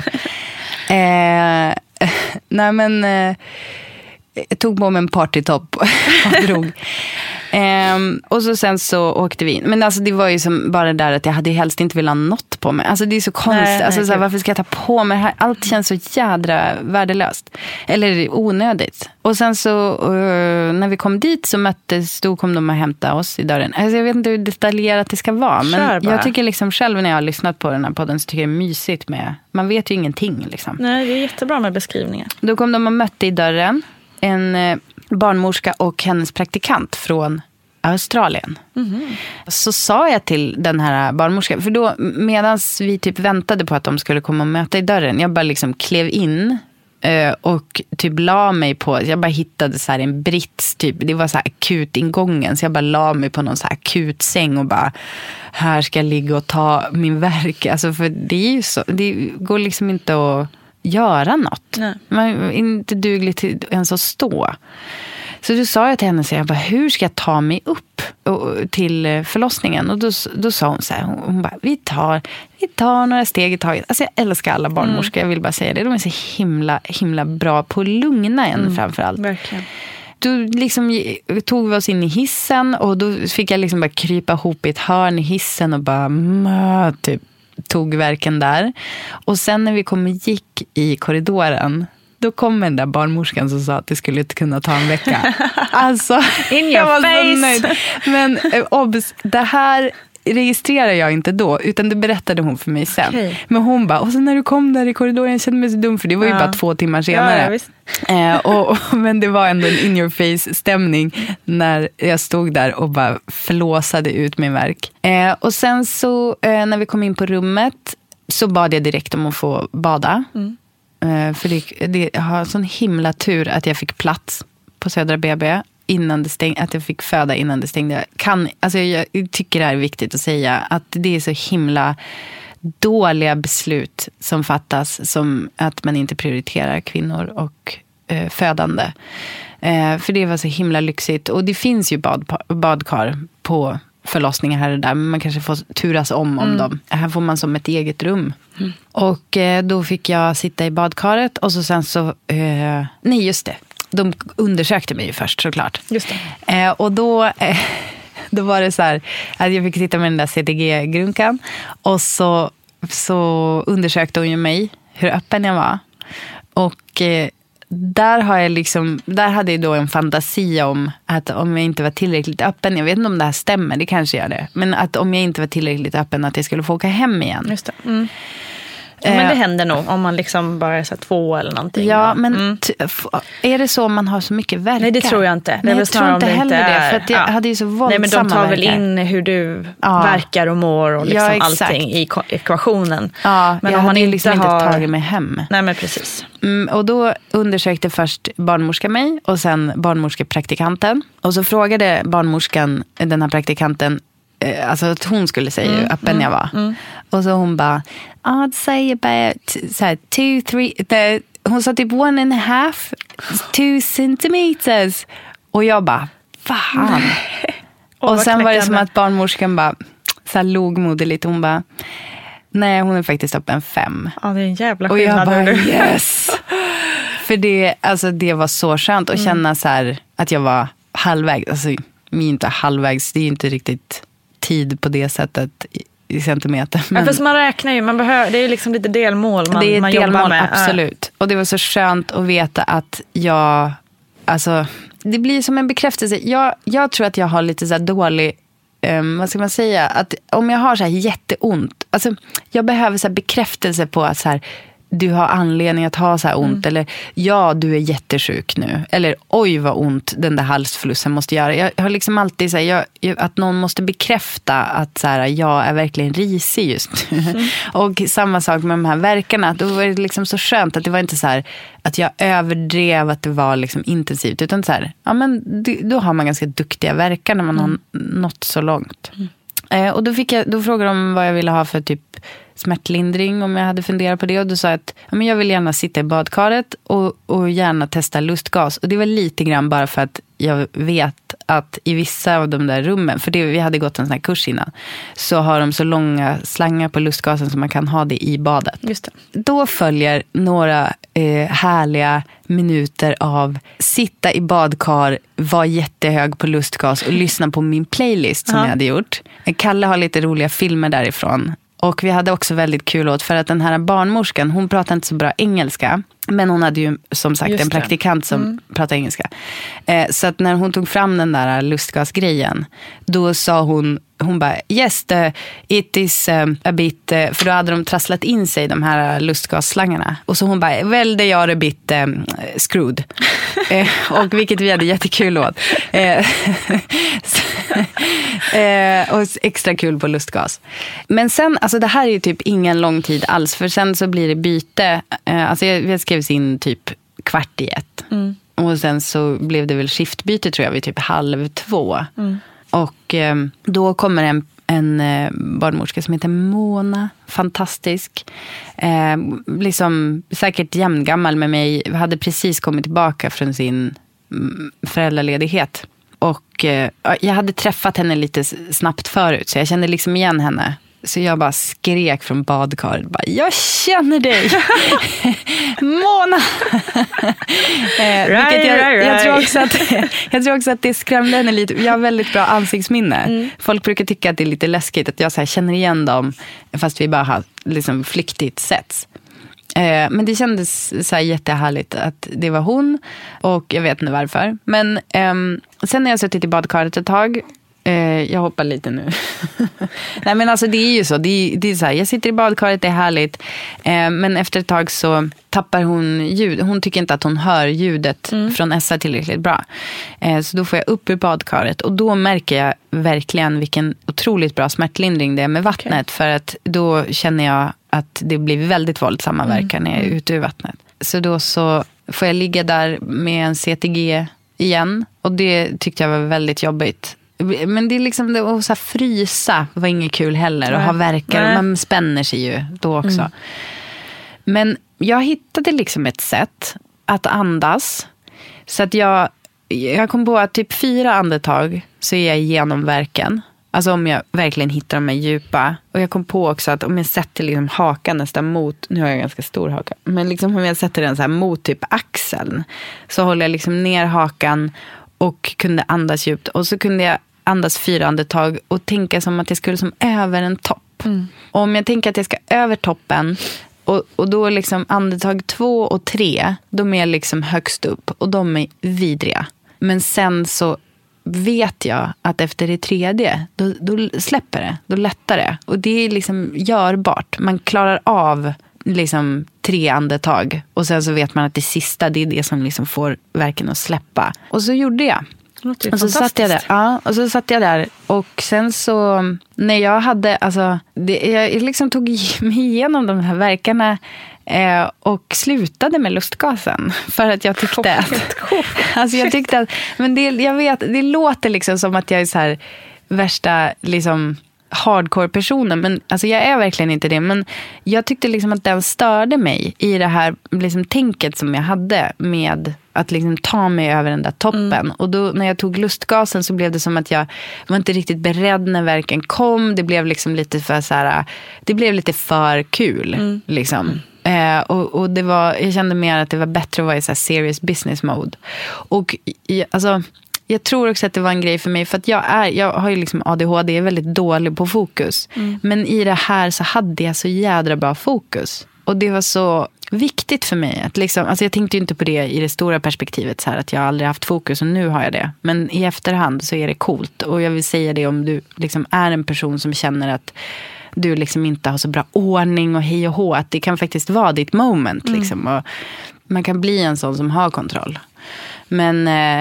Nej men, jag tog på mig en partytopp och drog. Och så sen så åkte vi in. Men alltså det var ju som bara där att jag hade helst inte velat ha något allt på mig. Alltså det är så konstigt. Alltså, så här, varför ska jag ta på mig det här? Allt känns så jädra värdelöst. Eller onödigt. Och sen så när vi kom dit så kom de och hämtade oss i dörren. Alltså jag vet inte hur detaljerat det ska vara. Men jag tycker liksom själv när jag har lyssnat på den här podden så tycker jag det är mysigt med. Man vet ju ingenting liksom. Nej, det är jättebra med beskrivningar. Då kom de och mötte i dörren en barnmorska och hennes praktikant från Australien. Så sa jag till den här barnmorskan, för då medans vi typ väntade på att de skulle komma och möta i dörren, jag bara liksom klev in och typ la mig på, jag bara hittade så här en brits typ, det var så här akut ingången, så jag bara la mig på någon så här akut säng och bara, här ska jag ligga och ta min verk, alltså för det är ju så, det går liksom inte att göra något. Nej. Man är inte duglig till ens att stå. Så då sa jag till henne, så jag bara, hur ska jag ta mig upp till förlossningen? Och då sa hon så här, hon bara, vi tar några steg i taget. Alltså jag älskar alla barnmorskor, jag vill bara säga det. De är så himla bra på att lugna en framförallt. Verkligen. Då liksom tog vi oss in i hissen och då fick jag liksom bara krypa ihop i ett hörn i hissen och bara typ tog verken där. Och sen när vi gick i korridoren, då kom den där barnmorskan som sa att det skulle inte kunna ta en vecka. Alltså, in your face! Men obs, det här registrerar jag inte då, utan det berättade hon för mig sen. Okay. Men hon bara, och så när du kom där i korridoren, jag kände mig så dum, för det var ju bara 2 timmar senare. Ja, men det var ändå en in your face stämning när jag stod där och bara förlåsade ut min verk. Och sen så när vi kom in på rummet så bad jag direkt om att få bada. För det har sån himla tur att jag fick plats på Södra BB innan det stängde, att jag fick föda innan det stängde. Jag tycker det är viktigt att säga att det är så himla dåliga beslut som fattas, som att man inte prioriterar kvinnor och födande. För det var så himla lyxigt. Och det finns ju badkar på förlossningar här och där, men man kanske får turas om dem. Här får man som ett eget rum. Och då fick jag sitta i badkaret och så sen så nej just det, de undersökte mig ju först såklart. Just det. Och då var det så här att jag fick sitta med den där CTG-grunkan och så undersökte hon ju mig hur öppen jag var. Och där hade jag då en fantasi om att om jag inte var tillräckligt öppen, jag vet inte om det här stämmer, det kanske gör det, men att om jag inte var tillräckligt öppen att jag skulle få åka hem igen. Just det. Ja, men det händer nog om man liksom bara är så 2 eller någonting. Ja, men är det så om man har så mycket verkar? Nej, det tror jag inte. Nej, jag tror inte heller det. För att jag hade ju så våldsamma verkar. Nej, men de tar väl in hur du verkar och mår och liksom allting i ekvationen. Ja, men om man liksom inte tagit mig hem. Nej, men precis. Och då undersökte först barnmorska mig och sen barnmorskepraktikanten. Och så frågade barnmorskan den här praktikanten, alltså att hon skulle säga hur öppen jag var. Och så hon bara, I'd say about 2-3, hon sa typ 1.5 2 centimeters. Och jag bara, fan. Och sen var det som att barnmorskan bara så här lågmodigt, hon bara, nej, hon är faktiskt öppen 5. Ja, det är en jävla skillnad. Och jag bara, yes. För det var så skönt att känna så här att jag var halvvägs. Alltså, inte halvvägs, det är inte riktigt tid på det sättet i centimeter. Men fast man räknar ju, det är liksom lite delmål man det är man delmål, jobbar med. Absolut. Och det var så skönt att veta att det blir som en bekräftelse. Jag tror att jag har lite så här dålig, vad ska man säga, att om jag har så här jätteont, alltså jag behöver så här bekräftelse på att så här, du har anledning att ha så här ont, eller ja, du är jättesjuk nu, eller oj vad ont den där halsflussen måste göra. Jag har liksom alltid så här, att någon måste bekräfta att så här, jag är verkligen risig just nu. Och samma sak med de här verkarna, då var det liksom så skönt att det var inte så här att jag överdrev att det var liksom intensivt, utan så här, ja men då har man ganska duktiga verkar när man har nått så långt. Och då frågade de vad jag ville ha för typ smärtlindring, om jag hade funderat på det, och då sa jag att jag vill gärna sitta i badkaret och gärna testa lustgas. Och det var lite grann bara för att jag vet att i vissa av de där rummen, för vi hade gått en sån här kurs innan, så har de så långa slangar på lustgasen som man kan ha det i badet. Just det. Då följer några härliga minuter av sitta i badkar, vara jättehög på lustgas och lyssna på min playlist som jag hade gjort. Kalle har lite roliga filmer därifrån. Och vi hade också väldigt kul åt för att den här barnmorskan, hon pratade inte så bra engelska. Men hon hade ju som sagt en praktikant som pratade engelska. Så att när hon tog fram den där lustgasgrejen, då sa hon bara, yes, it is a bit, för då hade de trasslat in sig de här lustgasslangarna. Och så hon bara, well, they are a bit screwed. Och vilket vi hade jättekul åt. Och extra kul på lustgas. Men sen, alltså det här är ju typ ingen lång tid alls. För sen så blir det byte. Alltså vi skrevs in typ 13:15. Och sen så blev det väl skiftbyte tror jag vid typ 1:30. Och då kommer en barnmorska som heter Mona. Fantastisk. Liksom säkert jämngammal med mig. Hade precis kommit tillbaka från sin föräldraledighet. Och jag hade träffat henne lite snabbt förut. Så jag kände liksom igen henne. Så jag bara skrek från badkaret. Bara, jag känner dig! Mona! Jag tror också att det skrämde henne lite. Jag har väldigt bra ansiktsminne. Folk brukar tycka att det är lite läskigt. Att jag så här känner igen dem. Fast vi bara har liksom flyktigt setts. Men det kändes så här jättehärligt att det var hon. Och jag vet inte varför. Men sen när jag suttit i badkaret ett tag. Jag hoppar lite nu. Nej men alltså det är ju så. Det är så här, jag sitter i badkaret, det är härligt. Men efter ett tag så tappar hon ljud. Hon tycker inte att hon hör ljudet från Essa tillräckligt bra. Så då får jag upp ur badkaret. Och då märker jag verkligen vilken otroligt bra smärtlindring det är med vattnet. För att då känner jag att det blir väldigt våldsamma verkar när jag är ute ur vattnet. Så då så får jag ligga där med en CTG igen. Och det tyckte jag var väldigt jobbigt. Men det är liksom det, att så här frysa var inget kul heller. Och ha verkar, man spänner sig ju då också. Men jag hittade liksom ett sätt att andas. Så att jag kom på att typ 4 andetag så är jag igenom verken. Alltså om jag verkligen hittar de här djupa. Och jag kom på också att om jag sätter liksom hakan nästan mot, nu har jag ganska stor haka. Men liksom om jag sätter den så här mot typ axeln. Så håller jag liksom ner hakan och kunde andas djupt. Och så kunde jag andas 4 andetag och tänka som att jag skulle som över en topp. Och om jag tänker att jag ska över toppen och då liksom andetag 2 och 3, de är liksom högst upp och de är vidriga. Men sen så vet jag att efter det 3:e då släpper det, då lättar det. Och det är liksom görbart. Man klarar av liksom 3 andetag och sen så vet man att det sista, det är det som liksom får verken att släppa. Och så gjorde jag. Och så satt jag där. Ja, och så satt jag där och sen så när jag hade alltså jag liksom tog mig igenom de här verkarna och slutade med lustgasen för att jag tyckte att men jag vet, det låter liksom som att jag är så här värsta liksom hardcore personen, men alltså jag är verkligen inte det, men jag tyckte liksom att den störde mig i det här liksom tänket som jag hade med att liksom ta mig över den där toppen. Och då när jag tog lustgasen så blev det som att jag var inte riktigt beredd när verken kom. Det blev liksom lite för så här, det blev lite för kul liksom. Och det var, jag kände mer att det var bättre att vara i så här serious business mode. Och alltså jag tror också att det var en grej för mig för att jag har ju liksom ADHD, jag är väldigt dålig på fokus. Men i det här så hade jag så jädra bra fokus. Och det var så viktigt för mig att liksom, alltså jag tänkte ju inte på det i det stora perspektivet så här att jag aldrig haft fokus och nu har jag det. Men i efterhand så är det coolt och jag vill säga det om du liksom är en person som känner att du liksom inte har så bra ordning och hej och hå, att det kan faktiskt vara ditt moment liksom, och man kan bli en sån som har kontroll. Men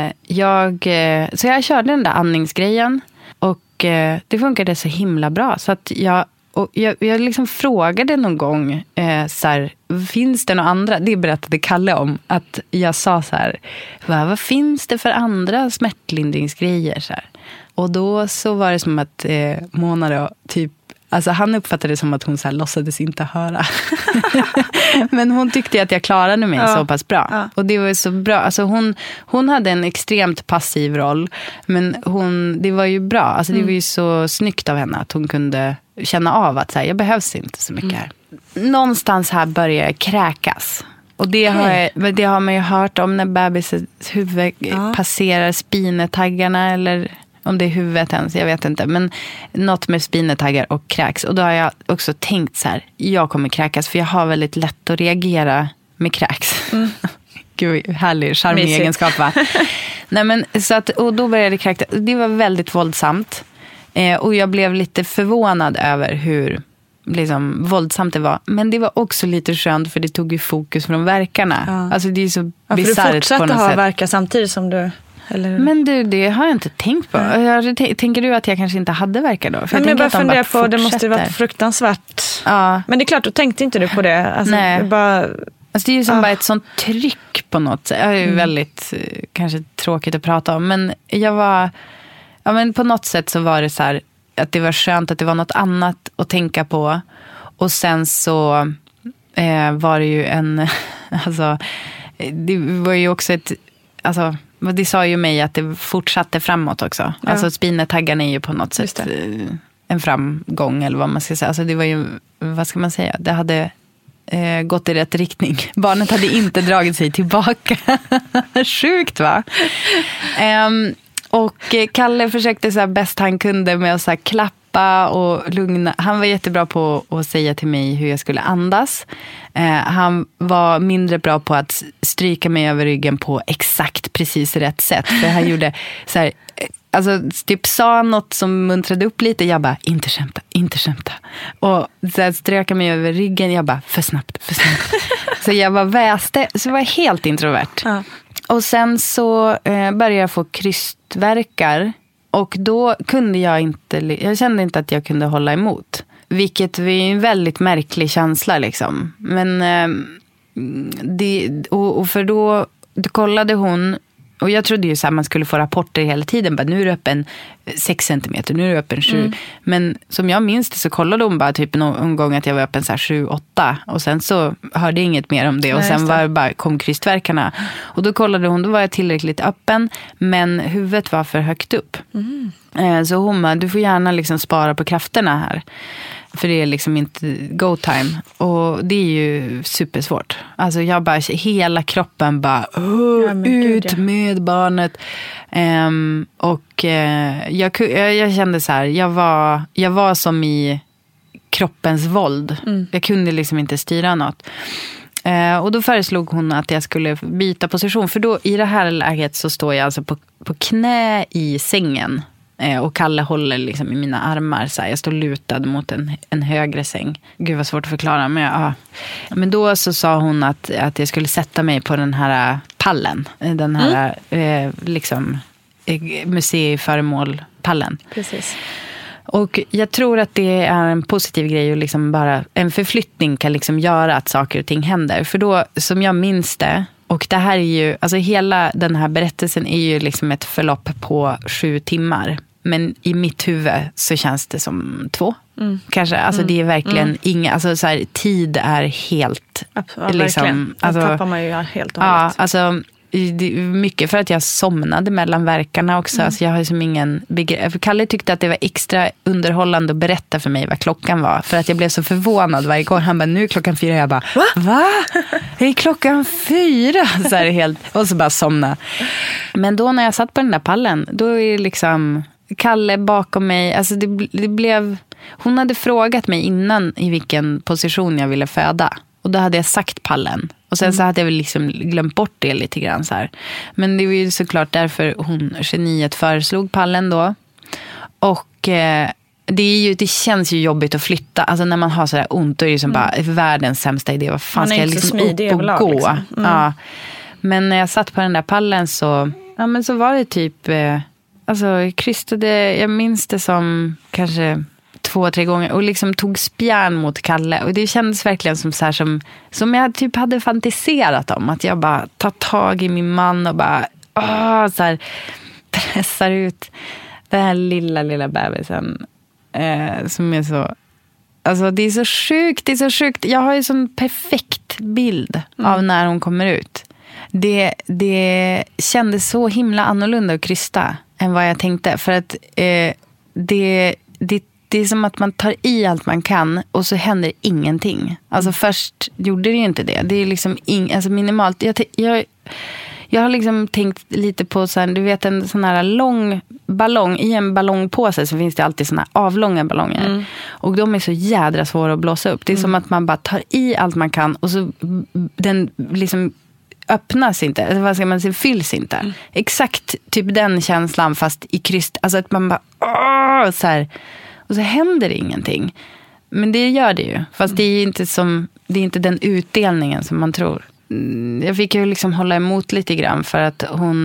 så jag körde den där andningsgrejen och det funkade så himla bra så att jag liksom frågade någon gång så här, finns det några andra? Det berättade Kalle om att jag sa så här, vad finns det för andra smärtlindringsgrejer så här? Och då så var det som att Mona då typ, alltså han uppfattade det som att hon så här låtsades inte höra. Men hon tyckte att jag klarade mig så pass bra. Ja. Och det var så bra. Alltså hon hade en extremt passiv roll. Men det var ju bra. Alltså det var ju så snyggt av henne att hon kunde känna av att så här, jag behövs inte så mycket här. Någonstans här börjar jag kräkas. Och det har man ju hört om när bebisens huvud passerar spinetaggarna eller om det är huvudet ens, jag vet inte. Men något med spinetaggar och kräks. Och då har jag också tänkt så här, jag kommer kräkas för jag har väldigt lätt att reagera med kräks. Gud, härlig, charmig egenskap, va? Nej, men, så att, och då började kräkas. Det var väldigt våldsamt. Och jag blev lite förvånad över hur liksom våldsamt det var. Men det var också lite skönt för det tog ju fokus från verkarna. Ja. Alltså det är så bisarrt på något sätt. För du fortsatte ha verkar samtidigt som du... Eller? Men du, det har jag inte tänkt på. Tänker du att jag kanske inte hade verkar då? För jag bara funderar på, det måste ju varit fruktansvärt. Ja. Men det är klart, då tänkte inte du på det. Alltså, nej. Bara... Alltså det är ju som bara ett sånt tryck på något sätt. Det är ju väldigt kanske tråkigt att prata om. Men jag var... Ja, men på något sätt så var det så här att det var skönt att det var något annat att tänka på. Och sen så var det ju en... Alltså, det var ju också ett... Alltså, det sa ju mig att det fortsatte framåt också. Ja. Alltså spinetaggarna är ju på något sätt en framgång eller vad man ska säga. Alltså det var ju, vad ska man säga? Det hade gått i rätt riktning. Barnet hade inte dragit sig tillbaka. Sjukt, va? Och Kalle försökte så här bäst han kunde med att så här klappa och lugna. Han var jättebra på att säga till mig hur jag skulle andas. Han var mindre bra på att stryka mig över ryggen på exakt precis rätt sätt. För han gjorde så här, alltså typ sa något som muntrade upp lite. Jag bara, inte skämta. Och så här, ströka mig över ryggen. Jag bara, för snabbt. Så jag bara väste. Så jag var helt introvert. Ja. Och sen så började jag få krystvärkar. Och då kunde jag kände inte att jag kunde hålla emot. Vilket var en väldigt märklig känsla liksom. Men för då kollade hon. Och jag trodde ju så här, man skulle få rapporter hela tiden. Bara, nu är det öppen 6 centimeter, nu är det öppen 7. Men som jag minns det så kollade hon bara typ någon gång att jag var öppen så här 7-8. Och sen så hörde jag inget mer om det. Och sen kom krystvärkarna. Och då kollade hon, då var jag tillräckligt öppen. Men huvudet var för högt upp. Så hon bara, du får gärna liksom spara på krafterna här. För det är liksom inte go time. Och det är ju supersvårt. Alltså jag bara, hela kroppen bara ut med barnet. Och jag kände så här, jag var som i kroppens våld. Jag kunde liksom inte styra något. Och då föreslog hon att jag skulle byta position. För då i det här läget så står jag alltså på knä i sängen. Och Kalle håller liksom i mina armar så här. Jag står lutad mot en högre säng. Gud vad svårt att förklara. Men då så sa hon att jag skulle sätta mig på den här pallen. Den här liksom museiföremålpallen. Precis. Och jag tror att det är en positiv grej och liksom bara en förflyttning kan liksom göra att saker och ting händer. För då, som jag minns det, och det här är ju, alltså hela den här berättelsen är ju liksom ett förlopp på 7 timmar. Men i mitt huvud så känns det som 2. Kanske, alltså det är verkligen inga, alltså så här, tid är helt... Liksom, alltså, det tappar man ju helt och hållet. Ja, alltså mycket för att jag somnade mellan verkarna också. Alltså jag har som ingen begrepp. För Kalle tyckte att det var extra underhållande att berätta för mig vad klockan var. För att jag blev så förvånad varje gång. Han bara, nu är klockan 4. Jag bara, va? Det är klockan 4? Så här helt, och så bara somna. Men då när jag satt på den där pallen, då är det liksom Kalle bakom mig. Alltså det blev... Hon hade frågat mig innan i vilken position jag ville föda. Och då hade jag sagt pallen. Och sen så hade jag väl liksom glömt bort det lite grann så här. Men det var ju såklart därför geniet föreslog pallen då. Och det känns ju jobbigt att flytta. Alltså när man har så där ont, då är det som bara världens sämsta idé. Vad fan ska jag liksom upp och gå? Liksom. Ja. Men när jag satt på den där pallen så var det typ... Alltså krystade, jag minns det som kanske 2-3 gånger och liksom tog spjärn mot Kalle. Och det kändes verkligen som så här som jag typ hade fantiserat om. Att jag bara tar tag i min man och bara så här, pressar ut den här lilla bebisen. Som är så... Alltså det är så sjukt. Jag har ju sån perfekt bild av när hon kommer ut. Det kändes så himla annorlunda att krysta än vad jag tänkte. För att det är som att man tar i allt man kan och så händer ingenting. Alltså först gjorde det ju inte det. Det är liksom alltså minimalt. Jag har liksom tänkt lite på så här, du vet en sån här lång ballong, i en ballongpåse så finns det alltid såna här avlånga ballonger. Och de är så jädra svåra att blåsa upp. Det är som att man bara tar i allt man kan och så den liksom öppnas inte, eller vad ska man säga, fylls inte. Exakt typ den känslan fast i kryst, alltså att man bara så här, och så händer det ingenting. Men det gör det ju, fast det är inte den utdelningen som man tror. Jag fick ju liksom hålla emot lite grann för att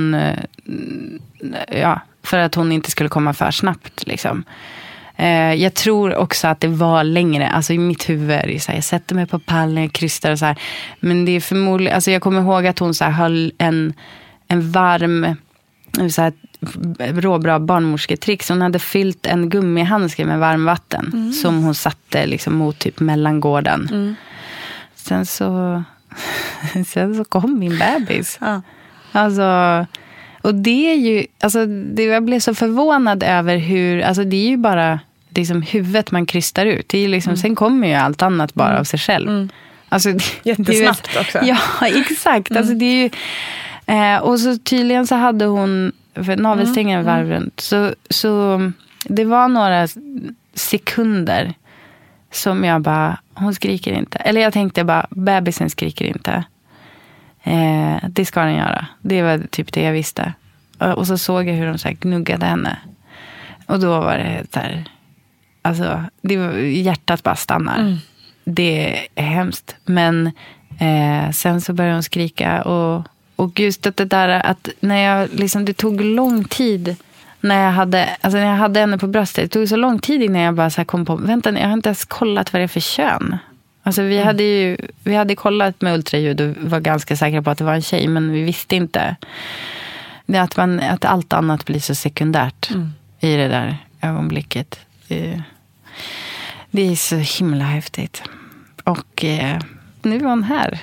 hon inte skulle komma för snabbt liksom. Jag tror också att det var längre, alltså i mitt huvud så här, jag sätter mig på pallen, jag krystar och så här, men det är förmodligen, alltså jag kommer ihåg att hon så här höll en varm så här råbra barnmorsketrick. Hon hade fyllt en gummihandske med varmvatten som hon satte liksom mot typ mellangården. Sen så kom min bebis. Alltså, och det är ju, alltså jag blev så förvånad över hur, alltså det är ju bara liksom huvudet man krystar ut. Det är ju liksom, sen kommer ju allt annat bara av sig själv. Alltså, jättesnabbt också. Ja, exakt. Alltså det är ju, och så tydligen så hade hon, för navelsträngen varv runt, så det var några sekunder som jag bara, hon skriker inte. Eller jag tänkte bara, bebisen skriker inte. Det ska den göra. Det var typ det jag visste. Och så såg jag hur de så här gnuggade henne. Och då var det så här, alltså, det var, hjärtat bara stannar. Det är hemskt. Men sen så började hon skrika. Och just det där att när jag liksom, det tog lång tid när jag hade henne på bröstet. Det tog så lång tid innan jag bara så här kom på, vänta, jag har inte ens kollat vad det är för kön. Alltså vi hade kollat med ultraljud och var ganska säkra på att det var en tjej, men vi visste inte. Det är att allt annat blir så sekundärt i det där ögonblicket. Det är så himla häftigt. Och nu var hon här.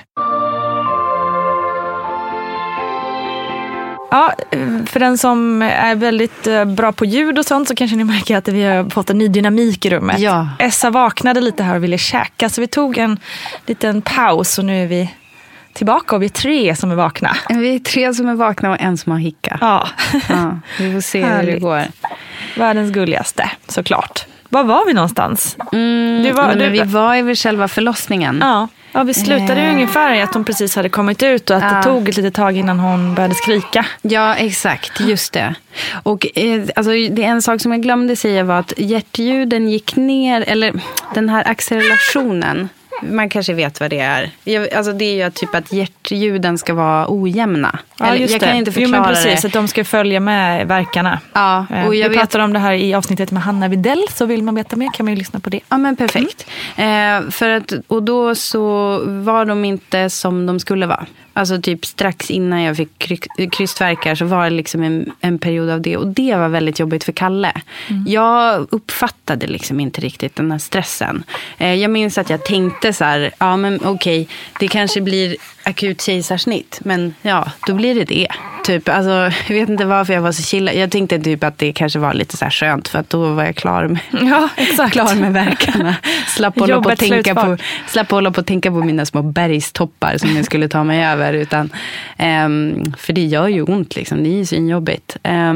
Ja, för den som är väldigt bra på ljud och sånt så kanske ni märker att vi har fått en ny dynamik i rummet. Ja. Essa vaknade lite här och ville käka, så vi tog en liten paus och nu är vi tillbaka och vi är 3 som är vakna. Vi är 3 som är vakna och en som har hicka. Ja. Vi får se hur det går. Världens gulligaste, såklart. Var var vi någonstans? Vi var i själva förlossningen. Ja, vi slutade ju ungefär i att hon precis hade kommit ut och att det tog ett litet tag innan hon började skrika. Ja, exakt. Just det. Och alltså, det är en sak som jag glömde säga var att hjärtljuden gick ner, eller den här accelerationen. Man kanske vet vad det är. Alltså det är ju typ att hjärtljuden ska vara ojämna. Ja, just jag kan inte förklara men precis, att de ska följa med verkarna. Ja, och vi pratade om det här i avsnittet med Hanna Widell, så vill man veta mer kan man ju lyssna på det. Ja, men perfekt. För att, och då så var de inte som de skulle vara. Alltså typ strax innan jag fick krystvärkar så var det liksom en period av det. Och det var väldigt jobbigt för Kalle. Jag uppfattade liksom inte riktigt den här stressen. Jag minns att jag tänkte så här, ja men okej, det kanske blir akut kejsarsnitt. Men ja, då blir det. Typ, alltså, jag vet inte varför jag var så chilla. Jag tänkte typ att det kanske var lite så här skönt för att då var jag klar med verkarna. Slapp hålla på att tänka på mina små bergstoppar som jag skulle ta mig över. Utan, för det gör ju ont liksom, det är ju så injobbigt.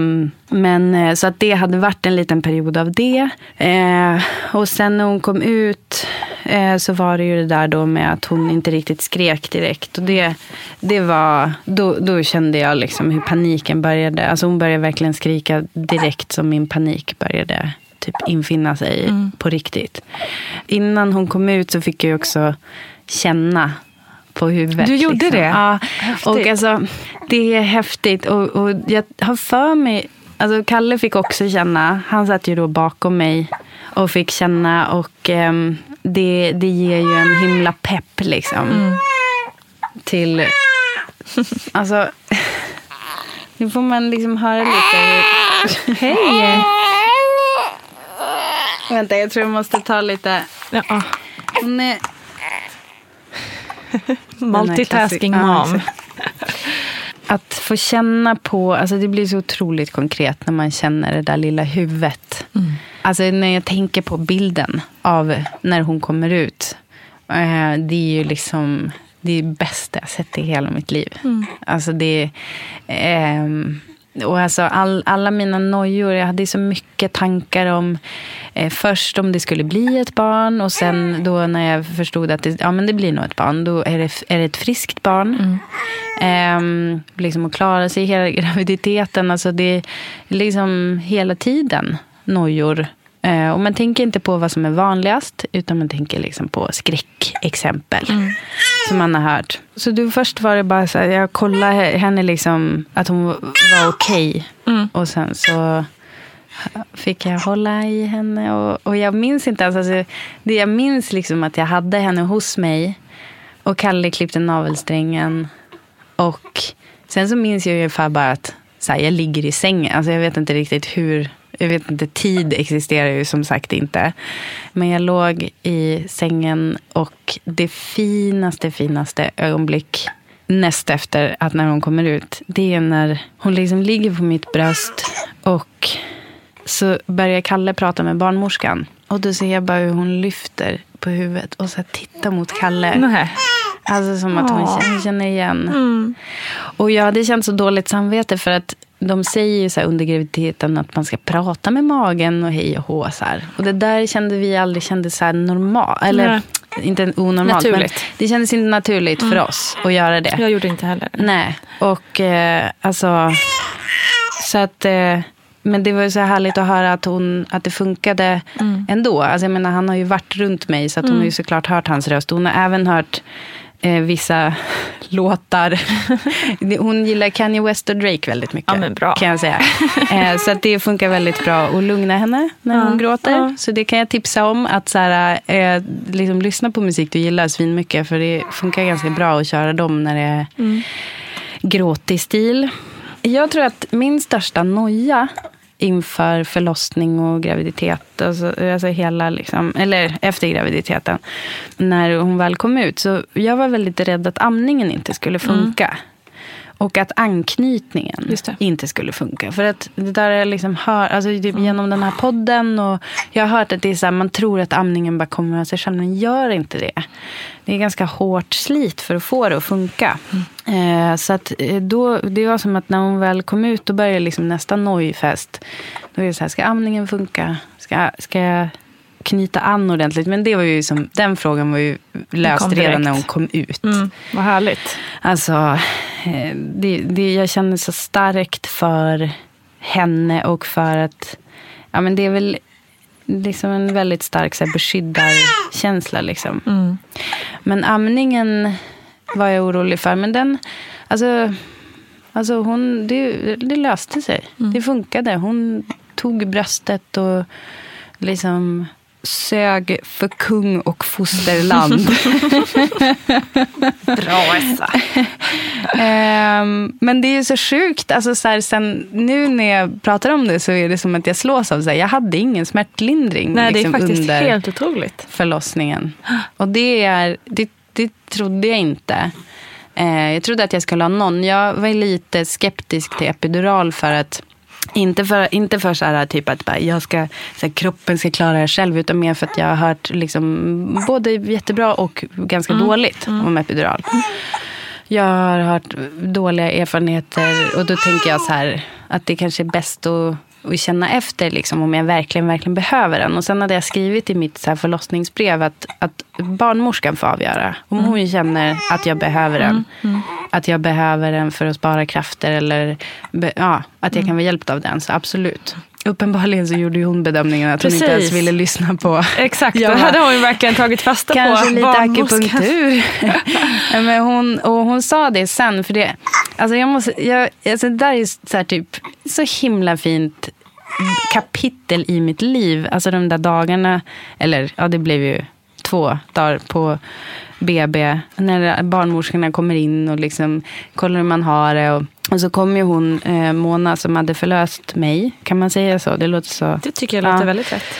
Men så att det hade varit en liten period av det. Och sen när hon kom ut så var det ju det där då med att hon inte riktigt skrek direkt. Och det var, då kände jag liksom hur paniken började. Alltså hon började verkligen skrika direkt som min panik började typ infinna sig på riktigt. Innan hon kom ut så fick jag också känna på huvudet. Du gjorde liksom. det? Ja, och alltså det är häftigt och jag har för mig, alltså Kalle fick också känna, han satt ju då bakom mig och fick känna och det ger ju en himla pepp liksom till, alltså nu får man liksom höra lite. Hej! Vänta, jag tror jag måste ta lite. Ja. Nej. Multitasking mom. Att få känna på, alltså det blir så otroligt konkret när man känner det där lilla huvudet. Alltså när jag tänker på bilden av när hon kommer ut, det är ju liksom, det bästa jag sett i hela mitt liv. Alltså det och alltså alla mina nojor, jag hade så mycket tankar om först om det skulle bli ett barn, och sen då när jag förstod att det blir nog ett barn, då är det ett friskt barn. Liksom att klara sig hela graviditeten, alltså det är liksom hela tiden nojor. Och man tänker inte på vad som är vanligast, utan man tänker liksom på skräckexempel som man har hört. Så då först var det bara så här, jag kollade henne liksom att hon var okej. Och sen så fick jag hålla i henne, och jag minns inte alltså, jag minns liksom att jag hade henne hos mig och Kalle klippte navelsträngen, och sen så minns jag ungefär bara att så här, jag ligger i sängen, alltså jag vet inte riktigt hur. Jag vet inte, tid existerar ju som sagt inte. Men jag låg i sängen, och det finaste ögonblick näst efter att när hon kommer ut, det är när hon liksom ligger på mitt bröst, och så börjar Kalle prata med barnmorskan. Och då ser jag bara hur hon lyfter på huvudet och så här tittar mot Kalle. Nej. Alltså som att hon känner igen. Och jag hade känt så dåligt samvete, för att de säger ju så här under graviditeten att man ska prata med magen och hej och hå så här. Och det där kände vi aldrig så här normalt. Eller inte onormalt. Naturligt. Men det kändes inte naturligt för oss att göra det. Jag gjorde inte heller. Nej. Och alltså så att men det var ju så härligt att höra att det funkade ändå. Alltså jag menar, han har ju varit runt mig, så att hon har ju såklart hört hans röst. Hon har även hört vissa låtar. Hon gillar Kanye West och Drake väldigt mycket. Ja, men bra. Kan jag säga. Så att det funkar väldigt bra att lugna henne när hon gråter. Så det kan jag tipsa om, att så här, liksom lyssna på musik du gillar svin mycket, för det funkar ganska bra att köra dem när det är gråtig stil. Jag tror att min största noja inför förlossning och graviditet, alltså hela liksom, eller efter graviditeten, när hon väl kom ut, så jag var väldigt rädd att amningen inte skulle funka. Och att anknytningen inte skulle funka. För att det där jag liksom hör, alltså genom den här podden, och jag har hört att det är så här, man tror att amningen bara kommer av sig själv, men gör inte det. Det är ganska hårt slit för att få det att funka. Så att då, det var som att när hon väl kom ut, då började liksom nästa nojfest. Då är det så här, ska amningen funka? Ska jag knyta an ordentligt? Men det var ju som, den frågan var ju löst redan när hon kom ut. Vad härligt. Alltså, jag känner så starkt för henne, och för att men det är väl liksom en väldigt stark så här, beskyddarkänsla liksom. Men amningen var jag orolig för, men den alltså hon, det löste sig. Det funkade. Hon tog bröstet och liksom sög för kung och fosterland. Bra Essa. Men det är ju så sjukt. Alltså så här, sen, nu när jag pratar om det, så är det som att jag slås av så här, jag hade ingen smärtlindring. Nej, liksom, det är faktiskt under helt otroligt. Förlossningen. Och det trodde jag inte. Jag trodde att jag skulle ha någon. Jag var lite skeptisk till epidural, för att inte för så här typ att bara, jag ska, så här, kroppen ska klara det själv, utan mer för att jag har hört liksom både jättebra och ganska dåligt om epidural. Jag har hört dåliga erfarenheter, och då tänker jag så här att det kanske är bäst att känna efter liksom, om jag verkligen behöver den. Och sen hade jag skrivit i mitt så här förlossningsbrev att barnmorskan får avgöra om hon känner att jag behöver den. Att jag behöver den för att spara krafter, eller att jag kan vara hjälpt av den, så absolut. Uppenbarligen så gjorde ju hon bedömningen att hon inte ens ville lyssna på. Exakt, då hade hon ju verkligen tagit fasta kanske på lite akupunktur. Men hon sa det sen, för det, alltså alltså det där är så här typ så himla fint kapitel i mitt liv. Alltså de där dagarna, eller det blev ju 2 dagar på BB, när barnmorskorna kommer in och liksom kollar hur man har det, och så kom ju hon, Mona, som hade förlöst mig. Kan man säga så? Det låter så. Det tycker jag låter väldigt rätt.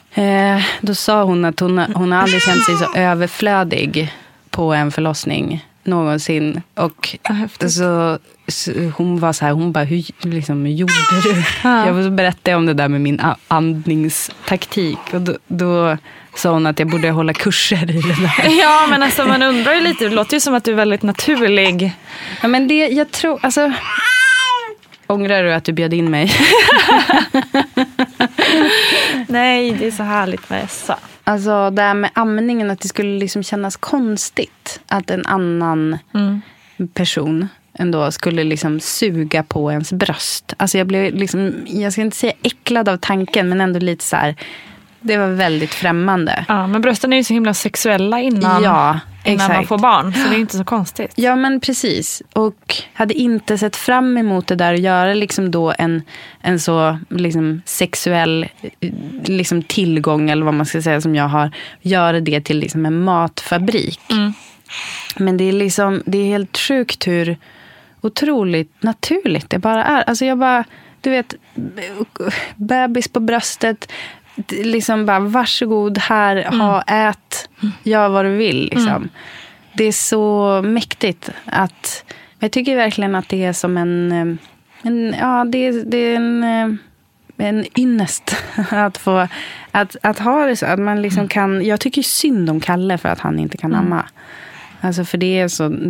Då sa hon att hon har aldrig känt sig så överflödig på en förlossning någonsin. Och så hon var så här, hon bara, hur liksom, gjorde du? Jag berättade om det där med min andningstaktik. Och då sa hon att jag borde hålla kurser i det där. Ja, men alltså man undrar ju lite, det låter ju som att du är väldigt naturlig. Ja, men det, jag tror, alltså... Ångrar du att du bjöd in mig? Nej, det är så härligt med Essa. Alltså det här med amningen, att det skulle liksom kännas konstigt att en annan person ändå skulle liksom suga på ens bröst. Alltså jag blev liksom, jag ska inte säga äcklad av tanken, men ändå lite så här, det var väldigt främmande. Ja, men brösten är ju så himla sexuella innan man får barn, så det är inte så konstigt. Ja, men precis. Och hade inte sett fram emot det där och göra liksom då en så liksom sexuell liksom tillgång, eller vad man ska säga, som jag har, göra det till liksom en matfabrik. Men det är liksom, det är helt sjukt hur otroligt naturligt det bara är. Alltså jag bara, du vet, bebis på bröstet, liksom bara, varsågod här, ät, gör vad du vill liksom. Det är så mäktigt att, jag tycker verkligen att det är som det är en ynnest att få att ha det så, att man liksom kan, jag tycker synd om Kalle för att han inte kan amma. Alltså för det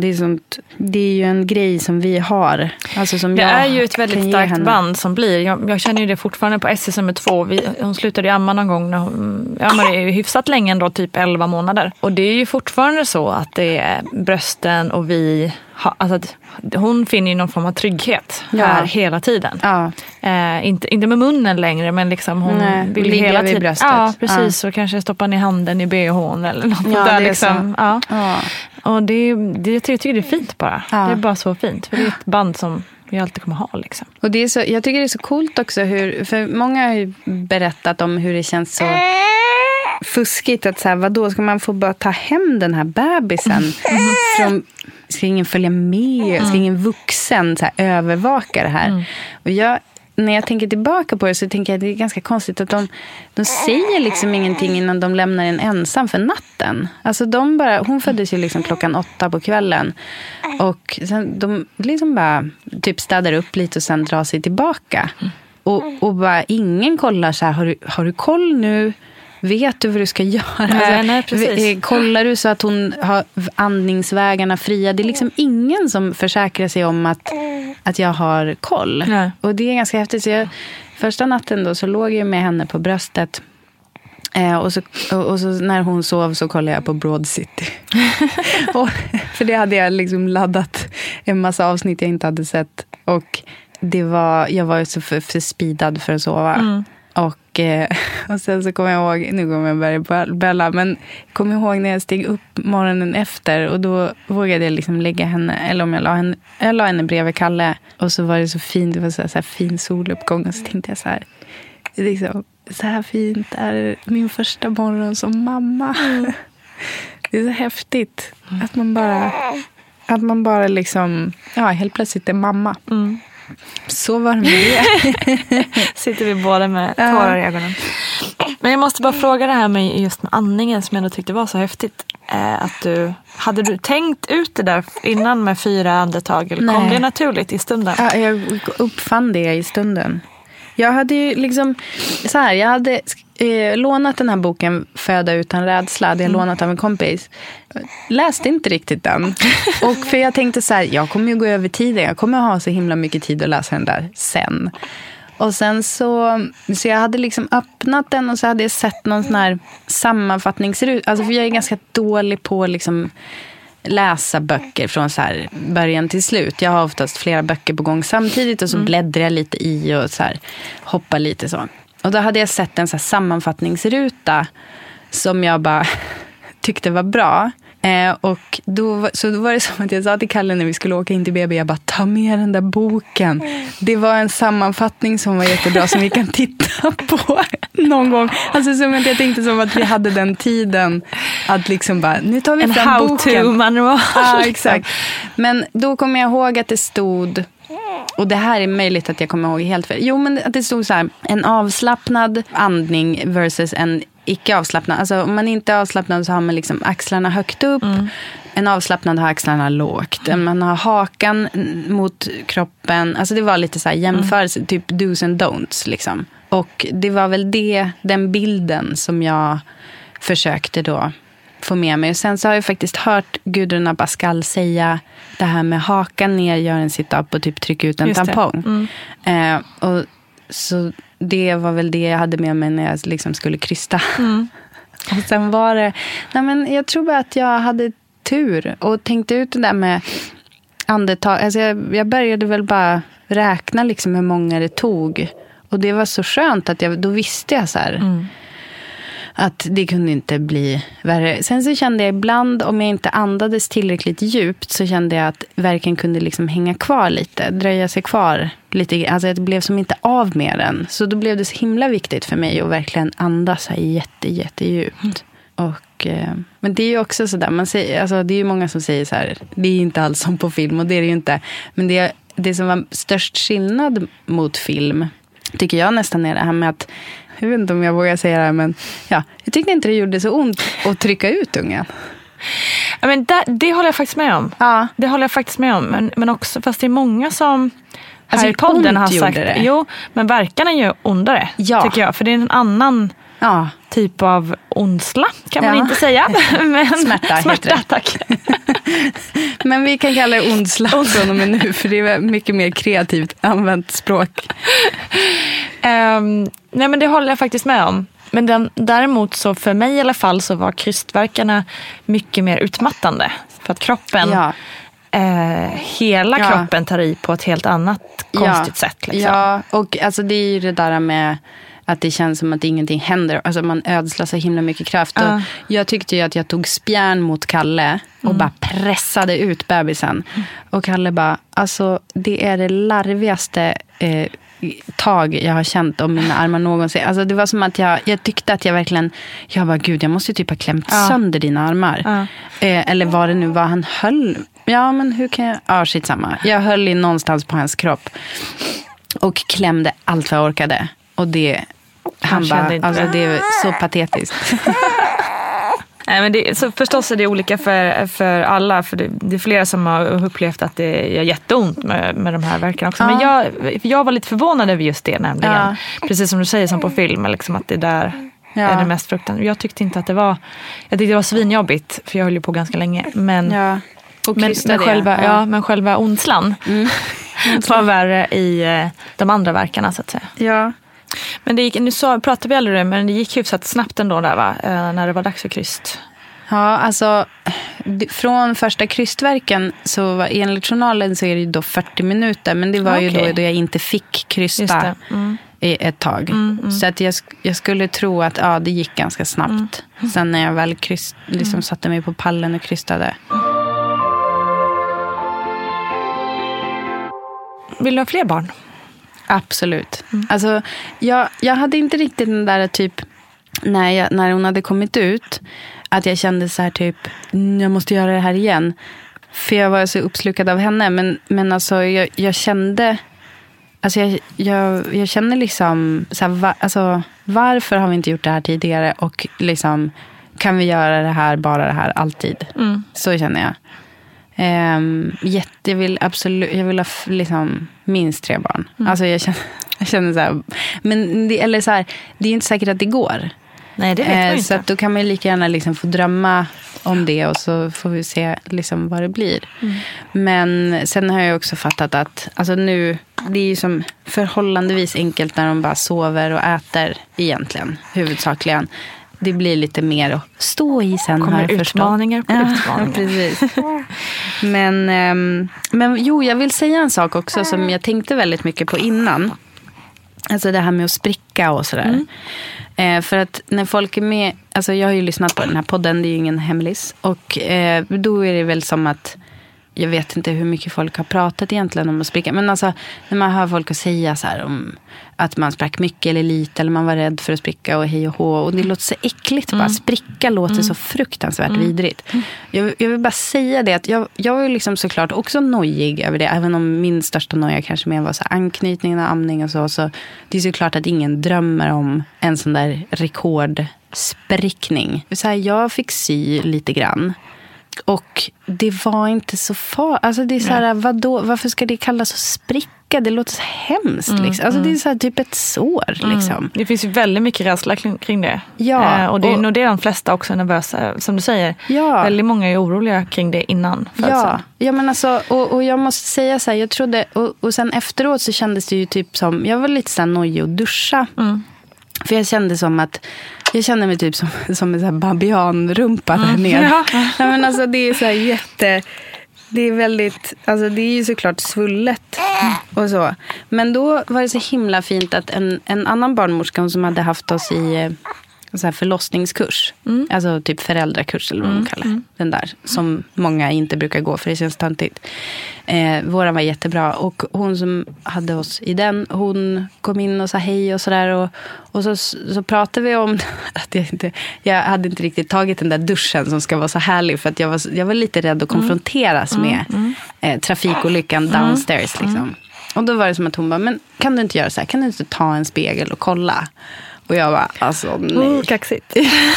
är ju en grej som vi har. Alltså som det jag är ju ett väldigt starkt band som blir. Jag känner ju det fortfarande på SS som är 2. Hon slutade ju amma någon gång när hon ammade ju hyfsat länge ändå, typ 11 månader. Och det är ju fortfarande så att det är brösten och vi alltså att hon finner ju någon form av trygghet här hela tiden. Ja. Inte med munnen längre, men liksom hon vill hela tiden bröstet. Ja, precis. Och kanske stoppa ner handen i BH:n eller något där liksom. Och jag tycker det är fint bara. Det är bara så fint. För det är ett band som vi alltid kommer ha liksom. Och det är så, jag tycker det är så coolt också för många har ju berättat om hur det känns så fuskigt att så här, vadå, ska man få bara ta hem den här bebisen ska ingen följa med, ska ingen vuxen så här, övervaka det här. Och när jag tänker tillbaka på det så tänker jag att det är ganska konstigt att de säger liksom ingenting innan de lämnar en ensam för natten. Alltså hon föddes ju liksom 8:00 på kvällen och sen de liksom bara typ städar upp lite och sen drar sig tillbaka. Och bara ingen kollar så här, har du koll nu? Vet du vad du ska göra? Nej, precis. Kollar du så att hon har andningsvägarna fria? Det är liksom ingen som försäkrar sig om att jag har koll. Nej. Och det är ganska häftigt. Så första natten då så låg jag med henne på bröstet. Och så när hon sov så kollade jag på Broad City. För det hade jag liksom laddat en massa avsnitt jag inte hade sett. Och jag var ju så för speedad för att sova. Och sen så kommer jag ihåg, nu kommer jag börja bälla, men jag kommer ihåg när jag steg upp morgonen efter och då vågade jag liksom lägga henne, eller om jag la henne bredvid Kalle, och så var det så fint, det var så här fin soluppgång, och så tänkte jag så här, liksom, så här fint är min första morgon som mamma. Det är så häftigt att man bara liksom, helt plötsligt är mamma. Så var det med det. Sitter vi båda med tårar i ögonen. Men jag måste bara fråga det här med just med andningen som jag ändå tyckte var så häftigt. Hade du tänkt ut det där innan med 4 andetag? Eller kom det naturligt i stunden? Ja, jag uppfann det i stunden. Jag hade ju liksom så här, jag hade lånat den här boken Föda utan rädsla, hade jag lånat av en kompis. Läste inte riktigt den. Och för jag tänkte så här, jag kommer ju gå över tiden, jag kommer ha så himla mycket tid att läsa den där sen. Och sen så jag hade liksom öppnat den och så hade jag sett någon sån här sammanfattningsrut. Alltså för jag är ganska dålig på liksom läsa böcker från så här början till slut. Jag har oftast flera böcker på gång samtidigt och så bläddrar jag lite i och så här hoppar lite så. Och då hade jag sett en så här sammanfattningsruta som jag bara tyckte var bra. Och då var det som att jag sa till Kalle när vi skulle åka in till BB, jag bara, ta med den där boken. Det var en sammanfattning som var jättebra som vi kan titta på någon gång. Alltså som att jag tänkte som att vi hade den tiden att liksom bara, nu tar vi fram boken. En how-to-manual. Ja, exakt. Men då kommer jag ihåg att det stod, och det här är möjligt att jag kommer ihåg helt fel. Jo, men att det stod så här, en avslappnad andning versus en icke avslappnad. Alltså om man inte är avslappnad så har man liksom axlarna högt upp. En avslappnad har axlarna lågt. Man har hakan mot kroppen. Alltså det var lite så här jämförelse, typ do's and don'ts liksom. Och det var väl den bilden som jag försökte då få med mig. Och sen så har jag faktiskt hört Gudrun Abascal säga det här med hakan ner, gör en sit-up och typ trycka ut en tampong. Och så det var väl det jag hade med mig när jag liksom skulle krysta. Och sen var det... Nej men jag tror bara att jag hade tur och tänkte ut det där med andetag. Alltså jag började väl bara räkna liksom hur många det tog. Och det var så skönt att då visste jag så här... Att det kunde inte bli värre. Sen så kände jag ibland, om jag inte andades tillräckligt djupt, så kände jag att verken kunde liksom hänga kvar lite. Dröja sig kvar lite. Alltså det blev som inte av med den. Så då blev det så himla viktigt för mig att verkligen andas här jättedjupt. Och, men det är ju också sådär, man säger, alltså det är ju många som säger så här, det är inte alls som på film, och det är det ju inte. Men det som var störst skillnad mot film, tycker jag nästan är det här med att, jag vet inte om jag vågar säga det här, men ja, jag tyckte inte det gjorde så ont att trycka ut ungen. Ja, men det håller jag faktiskt med om. Ja. Det håller jag faktiskt med om. Men också, fast det är många som här i podden har sagt det. Jo, men verkarna är ju ondare, tycker jag. För det är en annan typ av ondsla, kan man inte säga. Men smärta tack. Men vi kan kalla det ondsla från och med nu, för det är mycket mer kreativt använt språk. Nej, men det håller jag faktiskt med om. Men däremot så för mig i alla fall så var krystverkarna mycket mer utmattande. För att kroppen, hela kroppen tar i på ett helt annat konstigt sätt. Liksom. Ja, och alltså det är ju det där med att det känns som att ingenting händer. Alltså man ödslar så himla mycket kraft. Och jag tyckte ju att jag tog spjärn mot Kalle och bara pressade ut bebisen. Och Kalle bara, alltså det är det larvigaste tag jag har känt om mina armar någonsin. Alltså det var som att jag tyckte att jag verkligen, jag bara gud, jag måste typ ha klämt sönder dina armar. Eller var det nu vad han höll. Ja, men hur kan jag, skitsamma. Jag höll in någonstans på hans kropp och klämde allt vad jag orkade. Och det, han bara, alltså det är så patetiskt. Nej, men så förstås är det olika för alla, för det är flera som har upplevt att det gör jätteont med de här verkarna också. Men jag var lite förvånad över just det nämligen. Precis som du säger, som på film, liksom, att det där är det mest fruktansvärt. Jag tyckte inte att det var, jag tyckte det var svinjobbigt, för jag höll ju på ganska länge. Men själva ondslan var värre i de andra verkarna, så att säga. Ja. Men det gick, nu pratade vi aldrig, men det gick hyfsat snabbt ändå där, va? När det var dags för kryst. Ja, alltså från första krystverken så var, enligt journalen så är det ju då 40 minuter. Men det var ju då jag inte fick krysta i ett tag. Så att jag skulle tro att det gick ganska snabbt. Sen när jag väl liksom satte mig på pallen och krystade. Vill du ha fler barn? Absolut. Alltså, jag hade inte riktigt den där typ, när hon hade kommit ut, att jag kände så här typ, jag måste göra det här igen. För jag var så uppslukad av henne. Men alltså jag kände, alltså jag kände liksom så här, alltså, varför har vi inte gjort det här tidigare? Och liksom, kan vi göra det här, bara det här, alltid? Så känner jag. Jag vill ha liksom minst 3 barn. Alltså jag känner så här, men det är inte säkert att det går. Nej, det vet man inte. Så att då kan man lika gärna liksom få drömma om det, och så får vi se liksom vad det blir. Men sen har jag också fattat att alltså nu, det är ju som förhållandevis enkelt när de bara sover och äter egentligen, huvudsakligen. Det blir lite mer att stå i sen. Kommer utmaningar på utmaningar. Precis. Men jo, jag vill säga en sak också som jag tänkte väldigt mycket på innan. Alltså det här med att spricka och sådär. För att när folk är med, alltså jag har ju lyssnat på den här podden, det är ju ingen hemlis. Och då är det väl som att jag vet inte hur mycket folk har pratat egentligen om att spricka. Men alltså, när man hör folk säga så här om att man sprack mycket eller lite, eller man var rädd för att spricka och hej och hå. Och det låter så äckligt bara. Spricka låter så fruktansvärt vidrigt. Jag vill bara säga det att jag är liksom såklart också nojig över det. Även om min största noja kanske mer var så här anknytningen och amning och så det är såklart att ingen drömmer om en sån där rekordsprickning. Så här, jag fick sy lite grann. Och det var inte så alltså det är så här, varför ska det kallas så spricka? Det låter så hemskt liksom. Alltså det är så här typ ett sår liksom. Det finns ju väldigt mycket rädsla kring det. Ja, och det är nog det de flesta också är nervösa, som du säger. Ja. Väldigt många är oroliga kring det innan födseln. Ja, men alltså, och jag måste säga så här, jag trodde, och sen efteråt så kändes det ju typ som, jag var lite så här nojig att duscha. För jag kände mig typ som en sån här babianrumpa där nere. Ja, men alltså det är så här det är väldigt, alltså det är ju såklart svullet och så. Men då var det så himla fint att en annan barnmorska som hade haft oss i så här förlossningskurs. Alltså typ föräldrakurs eller vad man kallar det. Den där som många inte brukar gå för det känns töntigt. Våran var jättebra. Och hon som hade oss i den, hon kom in och sa hej och sådär. Och så pratade vi om att jag hade inte riktigt tagit den där duschen som ska vara så härlig. För att jag var lite rädd att konfronteras med trafikolyckan downstairs liksom. Och då var det som att hon bara, men kan du inte göra så här? Kan du inte ta en spegel och kolla? Och jag bara, alltså nej. Kaxigt.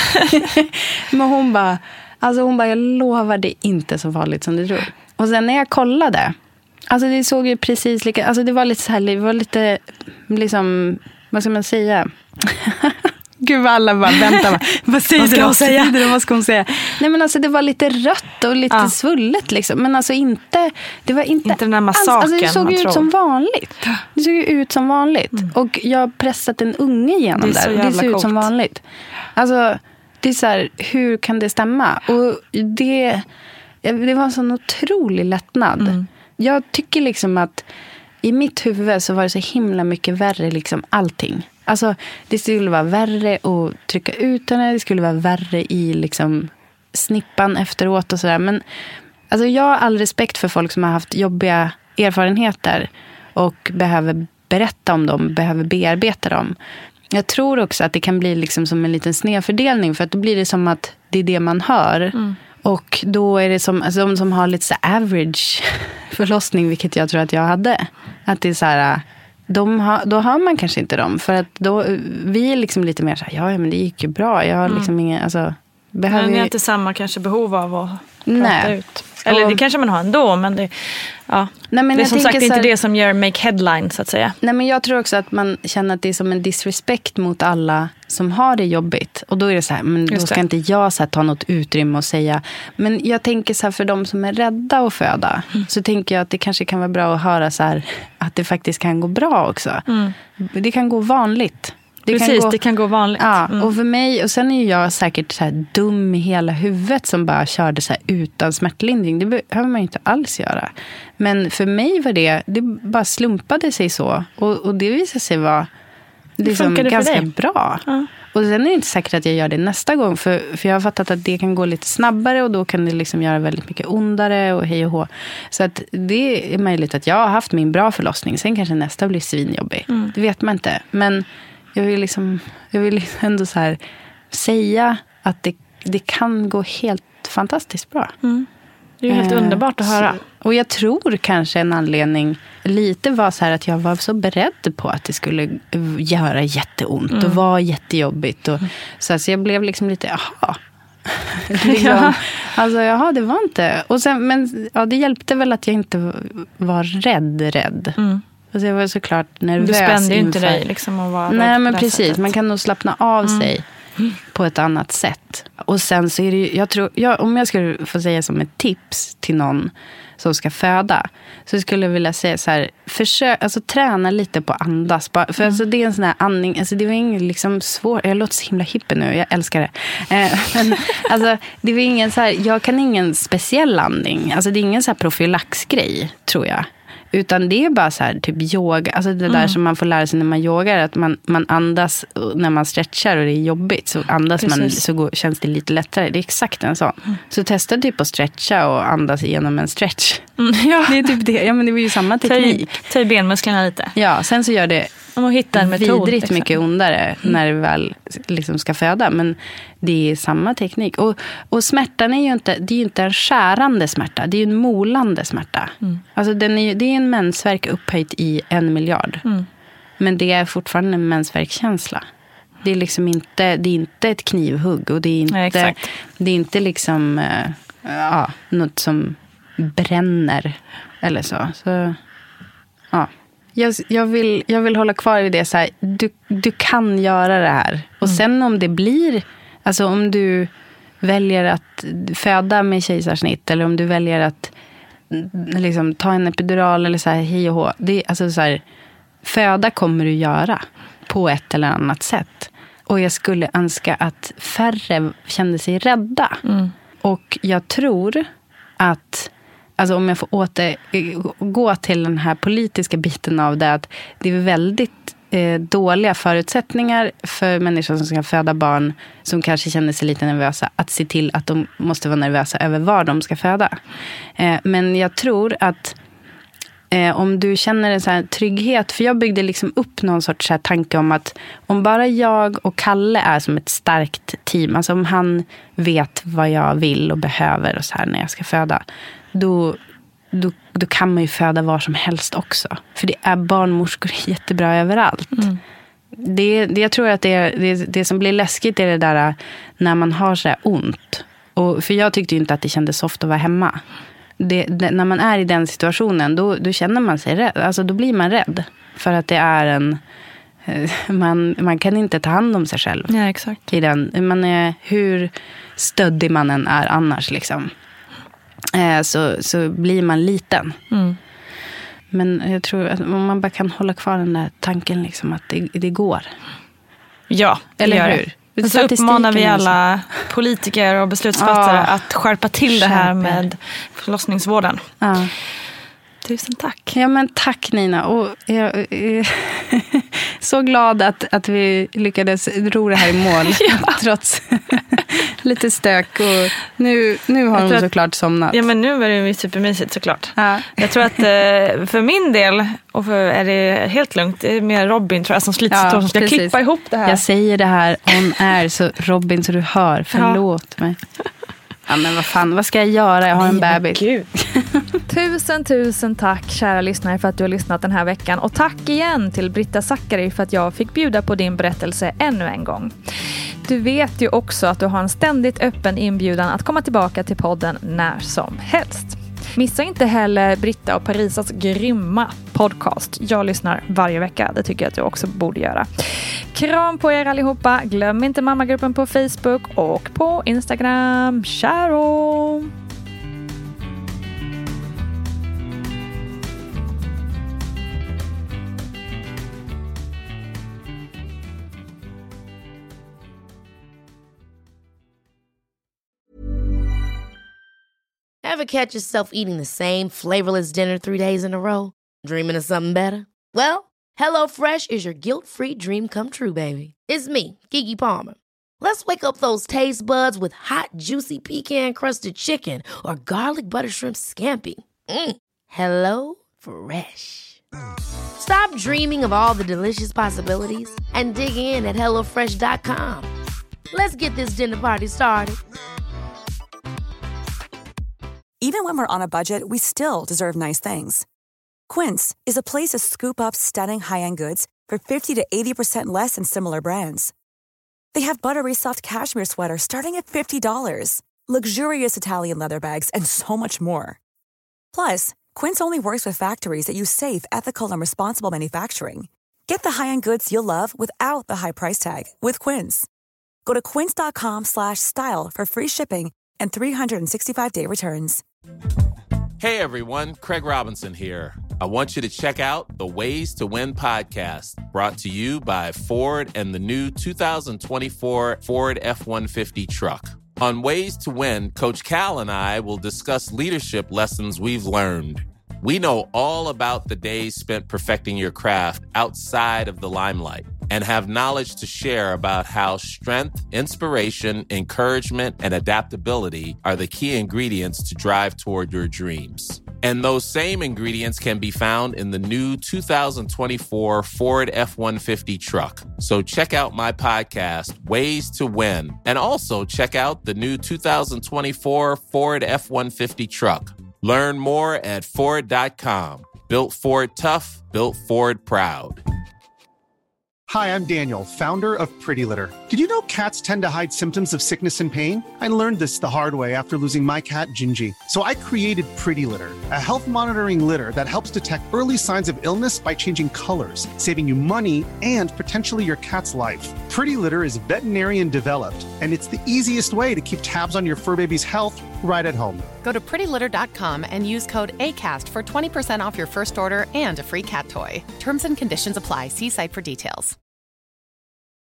Men hon bara, jag lovar det inte så farligt som du tror. Och sen när jag kollade, alltså det såg ju precis lika, alltså det var lite så här, det var lite liksom, vad ska man säga? Gud vad alla bara väntar. Vad ska hon säga? Nej men alltså det var lite rött och lite svullet liksom. Men alltså inte, det var inte den här massaken. Alltså det såg ut som vanligt. Det såg ut som vanligt. Och jag har pressat en unge igenom där. Och det ser ut som vanligt. Alltså det är så här, hur kan det stämma? Och det var en sån otrolig lättnad. Jag tycker liksom att i mitt huvud så var det så himla mycket värre liksom allting. Alltså det skulle vara värre att trycka ut henne. Det skulle vara värre i liksom snippan efteråt och sådär. Men alltså jag har all respekt för folk som har haft jobbiga erfarenheter och behöver berätta om dem, behöver bearbeta dem. Jag tror också att det kan bli liksom som en liten snedfördelning, för att då blir det som att det är det man hör. Och då är det som, alltså de som har lite så average förlossning, vilket jag tror att jag hade. Att det är så här, då har man kanske inte dem. För att då, vi är liksom lite mer så här, ja men det gick ju bra. Jag har liksom ingen, alltså behöver. Men ni har inte samma kanske behov av att prata ut. Eller det kanske man har ändå, men det, ja. Nej, men det är som sagt inte det som gör make headline så att säga. Nej, men jag tror också att man känner att det är som en disrespect mot alla som har det jobbigt. Och då är det så här, men då ska inte jag så här, ta något utrymme och säga. Men jag tänker så här, för de som är rädda att föda, så tänker jag att det kanske kan vara bra att höra så här, att det faktiskt kan gå bra också. Det kan gå vanligt. Det kan gå vanligt. Ja, och för mig, och sen är ju jag säkert så här dum i hela huvudet som bara körde så här utan smärtlindring. Det behöver man ju inte alls göra. Men för mig var det bara slumpade sig så. Och det visade sig vara liksom ganska bra. Ja. Och sen är det inte säkert att jag gör det nästa gång. För jag har fattat att det kan gå lite snabbare och då kan det liksom göra väldigt mycket ondare och hej och hå. Så att det är möjligt att jag har haft min bra förlossning. Sen kanske nästa blir svinjobbig. Det vet man inte. Men jag vill ändå så här säga att det kan gå helt fantastiskt bra. Det är ju helt underbart att höra. Och jag tror kanske en anledning lite var så här att jag var så beredd på att det skulle göra jätteont och vara jättejobbigt. Och, så jag blev liksom lite, jaha. Liksom, alltså, jaha, det var inte. Och sen, men ja, det hjälpte väl att jag inte var rädd. Alltså jag var såklart nervös. Du spände ju inte dig liksom att vara. Nej, men precis. Sättet. Man kan nog slappna av sig på ett annat sätt. Och sen så är det ju, jag tror, om jag skulle få säga som ett tips till någon som ska föda, så skulle jag vilja säga så här, försök, alltså träna lite på andas. För alltså det är en sån här andning, alltså det var inget liksom svårt, jag låter så himla hippie nu, jag älskar det. Men alltså det var ingen så här, jag kan ingen speciell andning, alltså det är ingen så här profylaxgrej, tror jag. Utan det är bara så här typ yoga. Alltså det där som man får lära sig när man yogar. Att man andas när man stretchar och det är jobbigt. Så andas man så känns det lite lättare. Det är exakt en sån. Så testa typ att stretcha och andas igenom en stretch. Ja. Det är typ det. Ja, men det var ju samma teknik. Ta i benmusklerna lite. Ja, sen så gör det hitta en metod, vidrigt liksom. mycket ondare när det väl liksom ska föda. Men det är samma teknik. Och smärtan är ju inte en skärande smärta. Det är ju en molande smärta. Alltså det är en mensvärk upphöjt i 1 miljard. Men det är fortfarande en mensvärkkänsla. Det är liksom inte, det är inte ett knivhugg. Och det är inte, det är inte liksom något som bränner eller så. Så ja. Jag vill hålla kvar i det så här, du kan göra det här. Och sen om det blir, alltså om du väljer att föda med kejsarsnitt eller om du väljer att liksom ta en epidural eller så här hej och hå. Det alltså så här, föda kommer du göra på ett eller annat sätt. Och jag skulle önska att färre kände sig rädda. Och jag tror att, alltså om jag får återgå till den här politiska biten av det, att det är väldigt dåliga förutsättningar för människor som ska föda barn som kanske känner sig lite nervösa att se till att de måste vara nervösa över var de ska föda. Men jag tror att om du känner en så här trygghet, för jag byggde liksom upp någon sorts så här tanke om att om bara jag och Kalle är som ett starkt team, alltså om han vet vad jag vill och behöver och så här när jag ska föda, då kan man ju föda var som helst också. För det är barnmorskor jättebra överallt. Jag tror att det som blir läskigt är det där när man har så här ont. Och, för jag tyckte ju inte att det kändes soft att vara hemma. När man är i den situationen, då känner man sig rädd. Alltså då blir man rädd. För att det är man kan inte ta hand om sig själv. Ja, exakt. I den, man är, hur stöddig man än är annars liksom. Så blir man liten. Men jag tror att om man bara kan hålla kvar den där tanken liksom att det går. Ja, eller hur? Och så uppmanar vi alla politiker och beslutsfattare att skärpa till det här med förlossningsvården. Ja. Tusen tack. Ja, men tack Nina. Och jag är så glad att vi lyckades ro det här i mål. Trots lite stök. Och nu har hon såklart somnat. Ja, men nu är det ju supermysigt såklart. Ja. Jag tror att för min del, och är det helt lugnt, det är mer Robin tror jag som sliter som ska klippa ihop det här. Jag säger det här on air, så Robin, så du hör. Förlåt mig. Ja, men vad fan, vad ska jag göra? Jag har en bebis. Tusen tack kära lyssnare för att du har lyssnat den här veckan. Och tack igen till Britta Zackari för att jag fick bjuda på din berättelse ännu en gång. Du vet ju också att du har en ständigt öppen inbjudan att komma tillbaka till podden när som helst. Missa inte heller Britta och Parisas grymma podcast. Jag lyssnar varje vecka, det tycker jag att du också borde göra. Kram på er allihopa. Glöm inte mammagruppen på Facebook och på Instagram. Ciao! Ever catch yourself eating the same flavorless dinner 3 days in a row? Dreaming of something better? Well, HelloFresh is your guilt-free dream come true, baby. It's me, Keke Palmer. Let's wake up those taste buds with hot, juicy pecan-crusted chicken or garlic butter shrimp scampi. Hello Fresh. Stop dreaming of all the delicious possibilities and dig in at HelloFresh.com. Let's get this dinner party started. Even when we're on a budget, we still deserve nice things. Quince is a place to scoop up stunning high-end goods for 50 to 80% less than similar brands. They have buttery soft cashmere sweaters starting at $50, luxurious Italian leather bags, and so much more. Plus, Quince only works with factories that use safe, ethical, and responsible manufacturing. Get the high-end goods you'll love without the high price tag with Quince. Go to quince.com/style for free shipping and 365-day returns. Hey everyone, Craig Robinson here. I want you to check out the Ways to Win podcast, brought to you by Ford and the new 2024 Ford F-150 truck. On Ways to Win, Coach Cal and I will discuss leadership lessons we've learned. We know all about the days spent perfecting your craft outside of the limelight and have knowledge to share about how strength, inspiration, encouragement, and adaptability are the key ingredients to drive toward your dreams. And those same ingredients can be found in the new 2024 Ford F-150 truck. So check out my podcast, Ways to Win, and also check out the new 2024 Ford F-150 truck. Learn more at Ford.com. Built Ford tough, built Ford proud. Hi, I'm Daniel, founder of Pretty Litter. Did you know cats tend to hide symptoms of sickness and pain? I learned this the hard way after losing my cat, Gingy. So I created Pretty Litter, a health monitoring litter that helps detect early signs of illness by changing colors, saving you money and potentially your cat's life. Pretty Litter is veterinarian developed, and it's the easiest way to keep tabs on your fur baby's health right at home. Go to prettylitter.com and use code ACAST for 20% off your first order and a free cat toy. Terms and conditions apply. See site for details.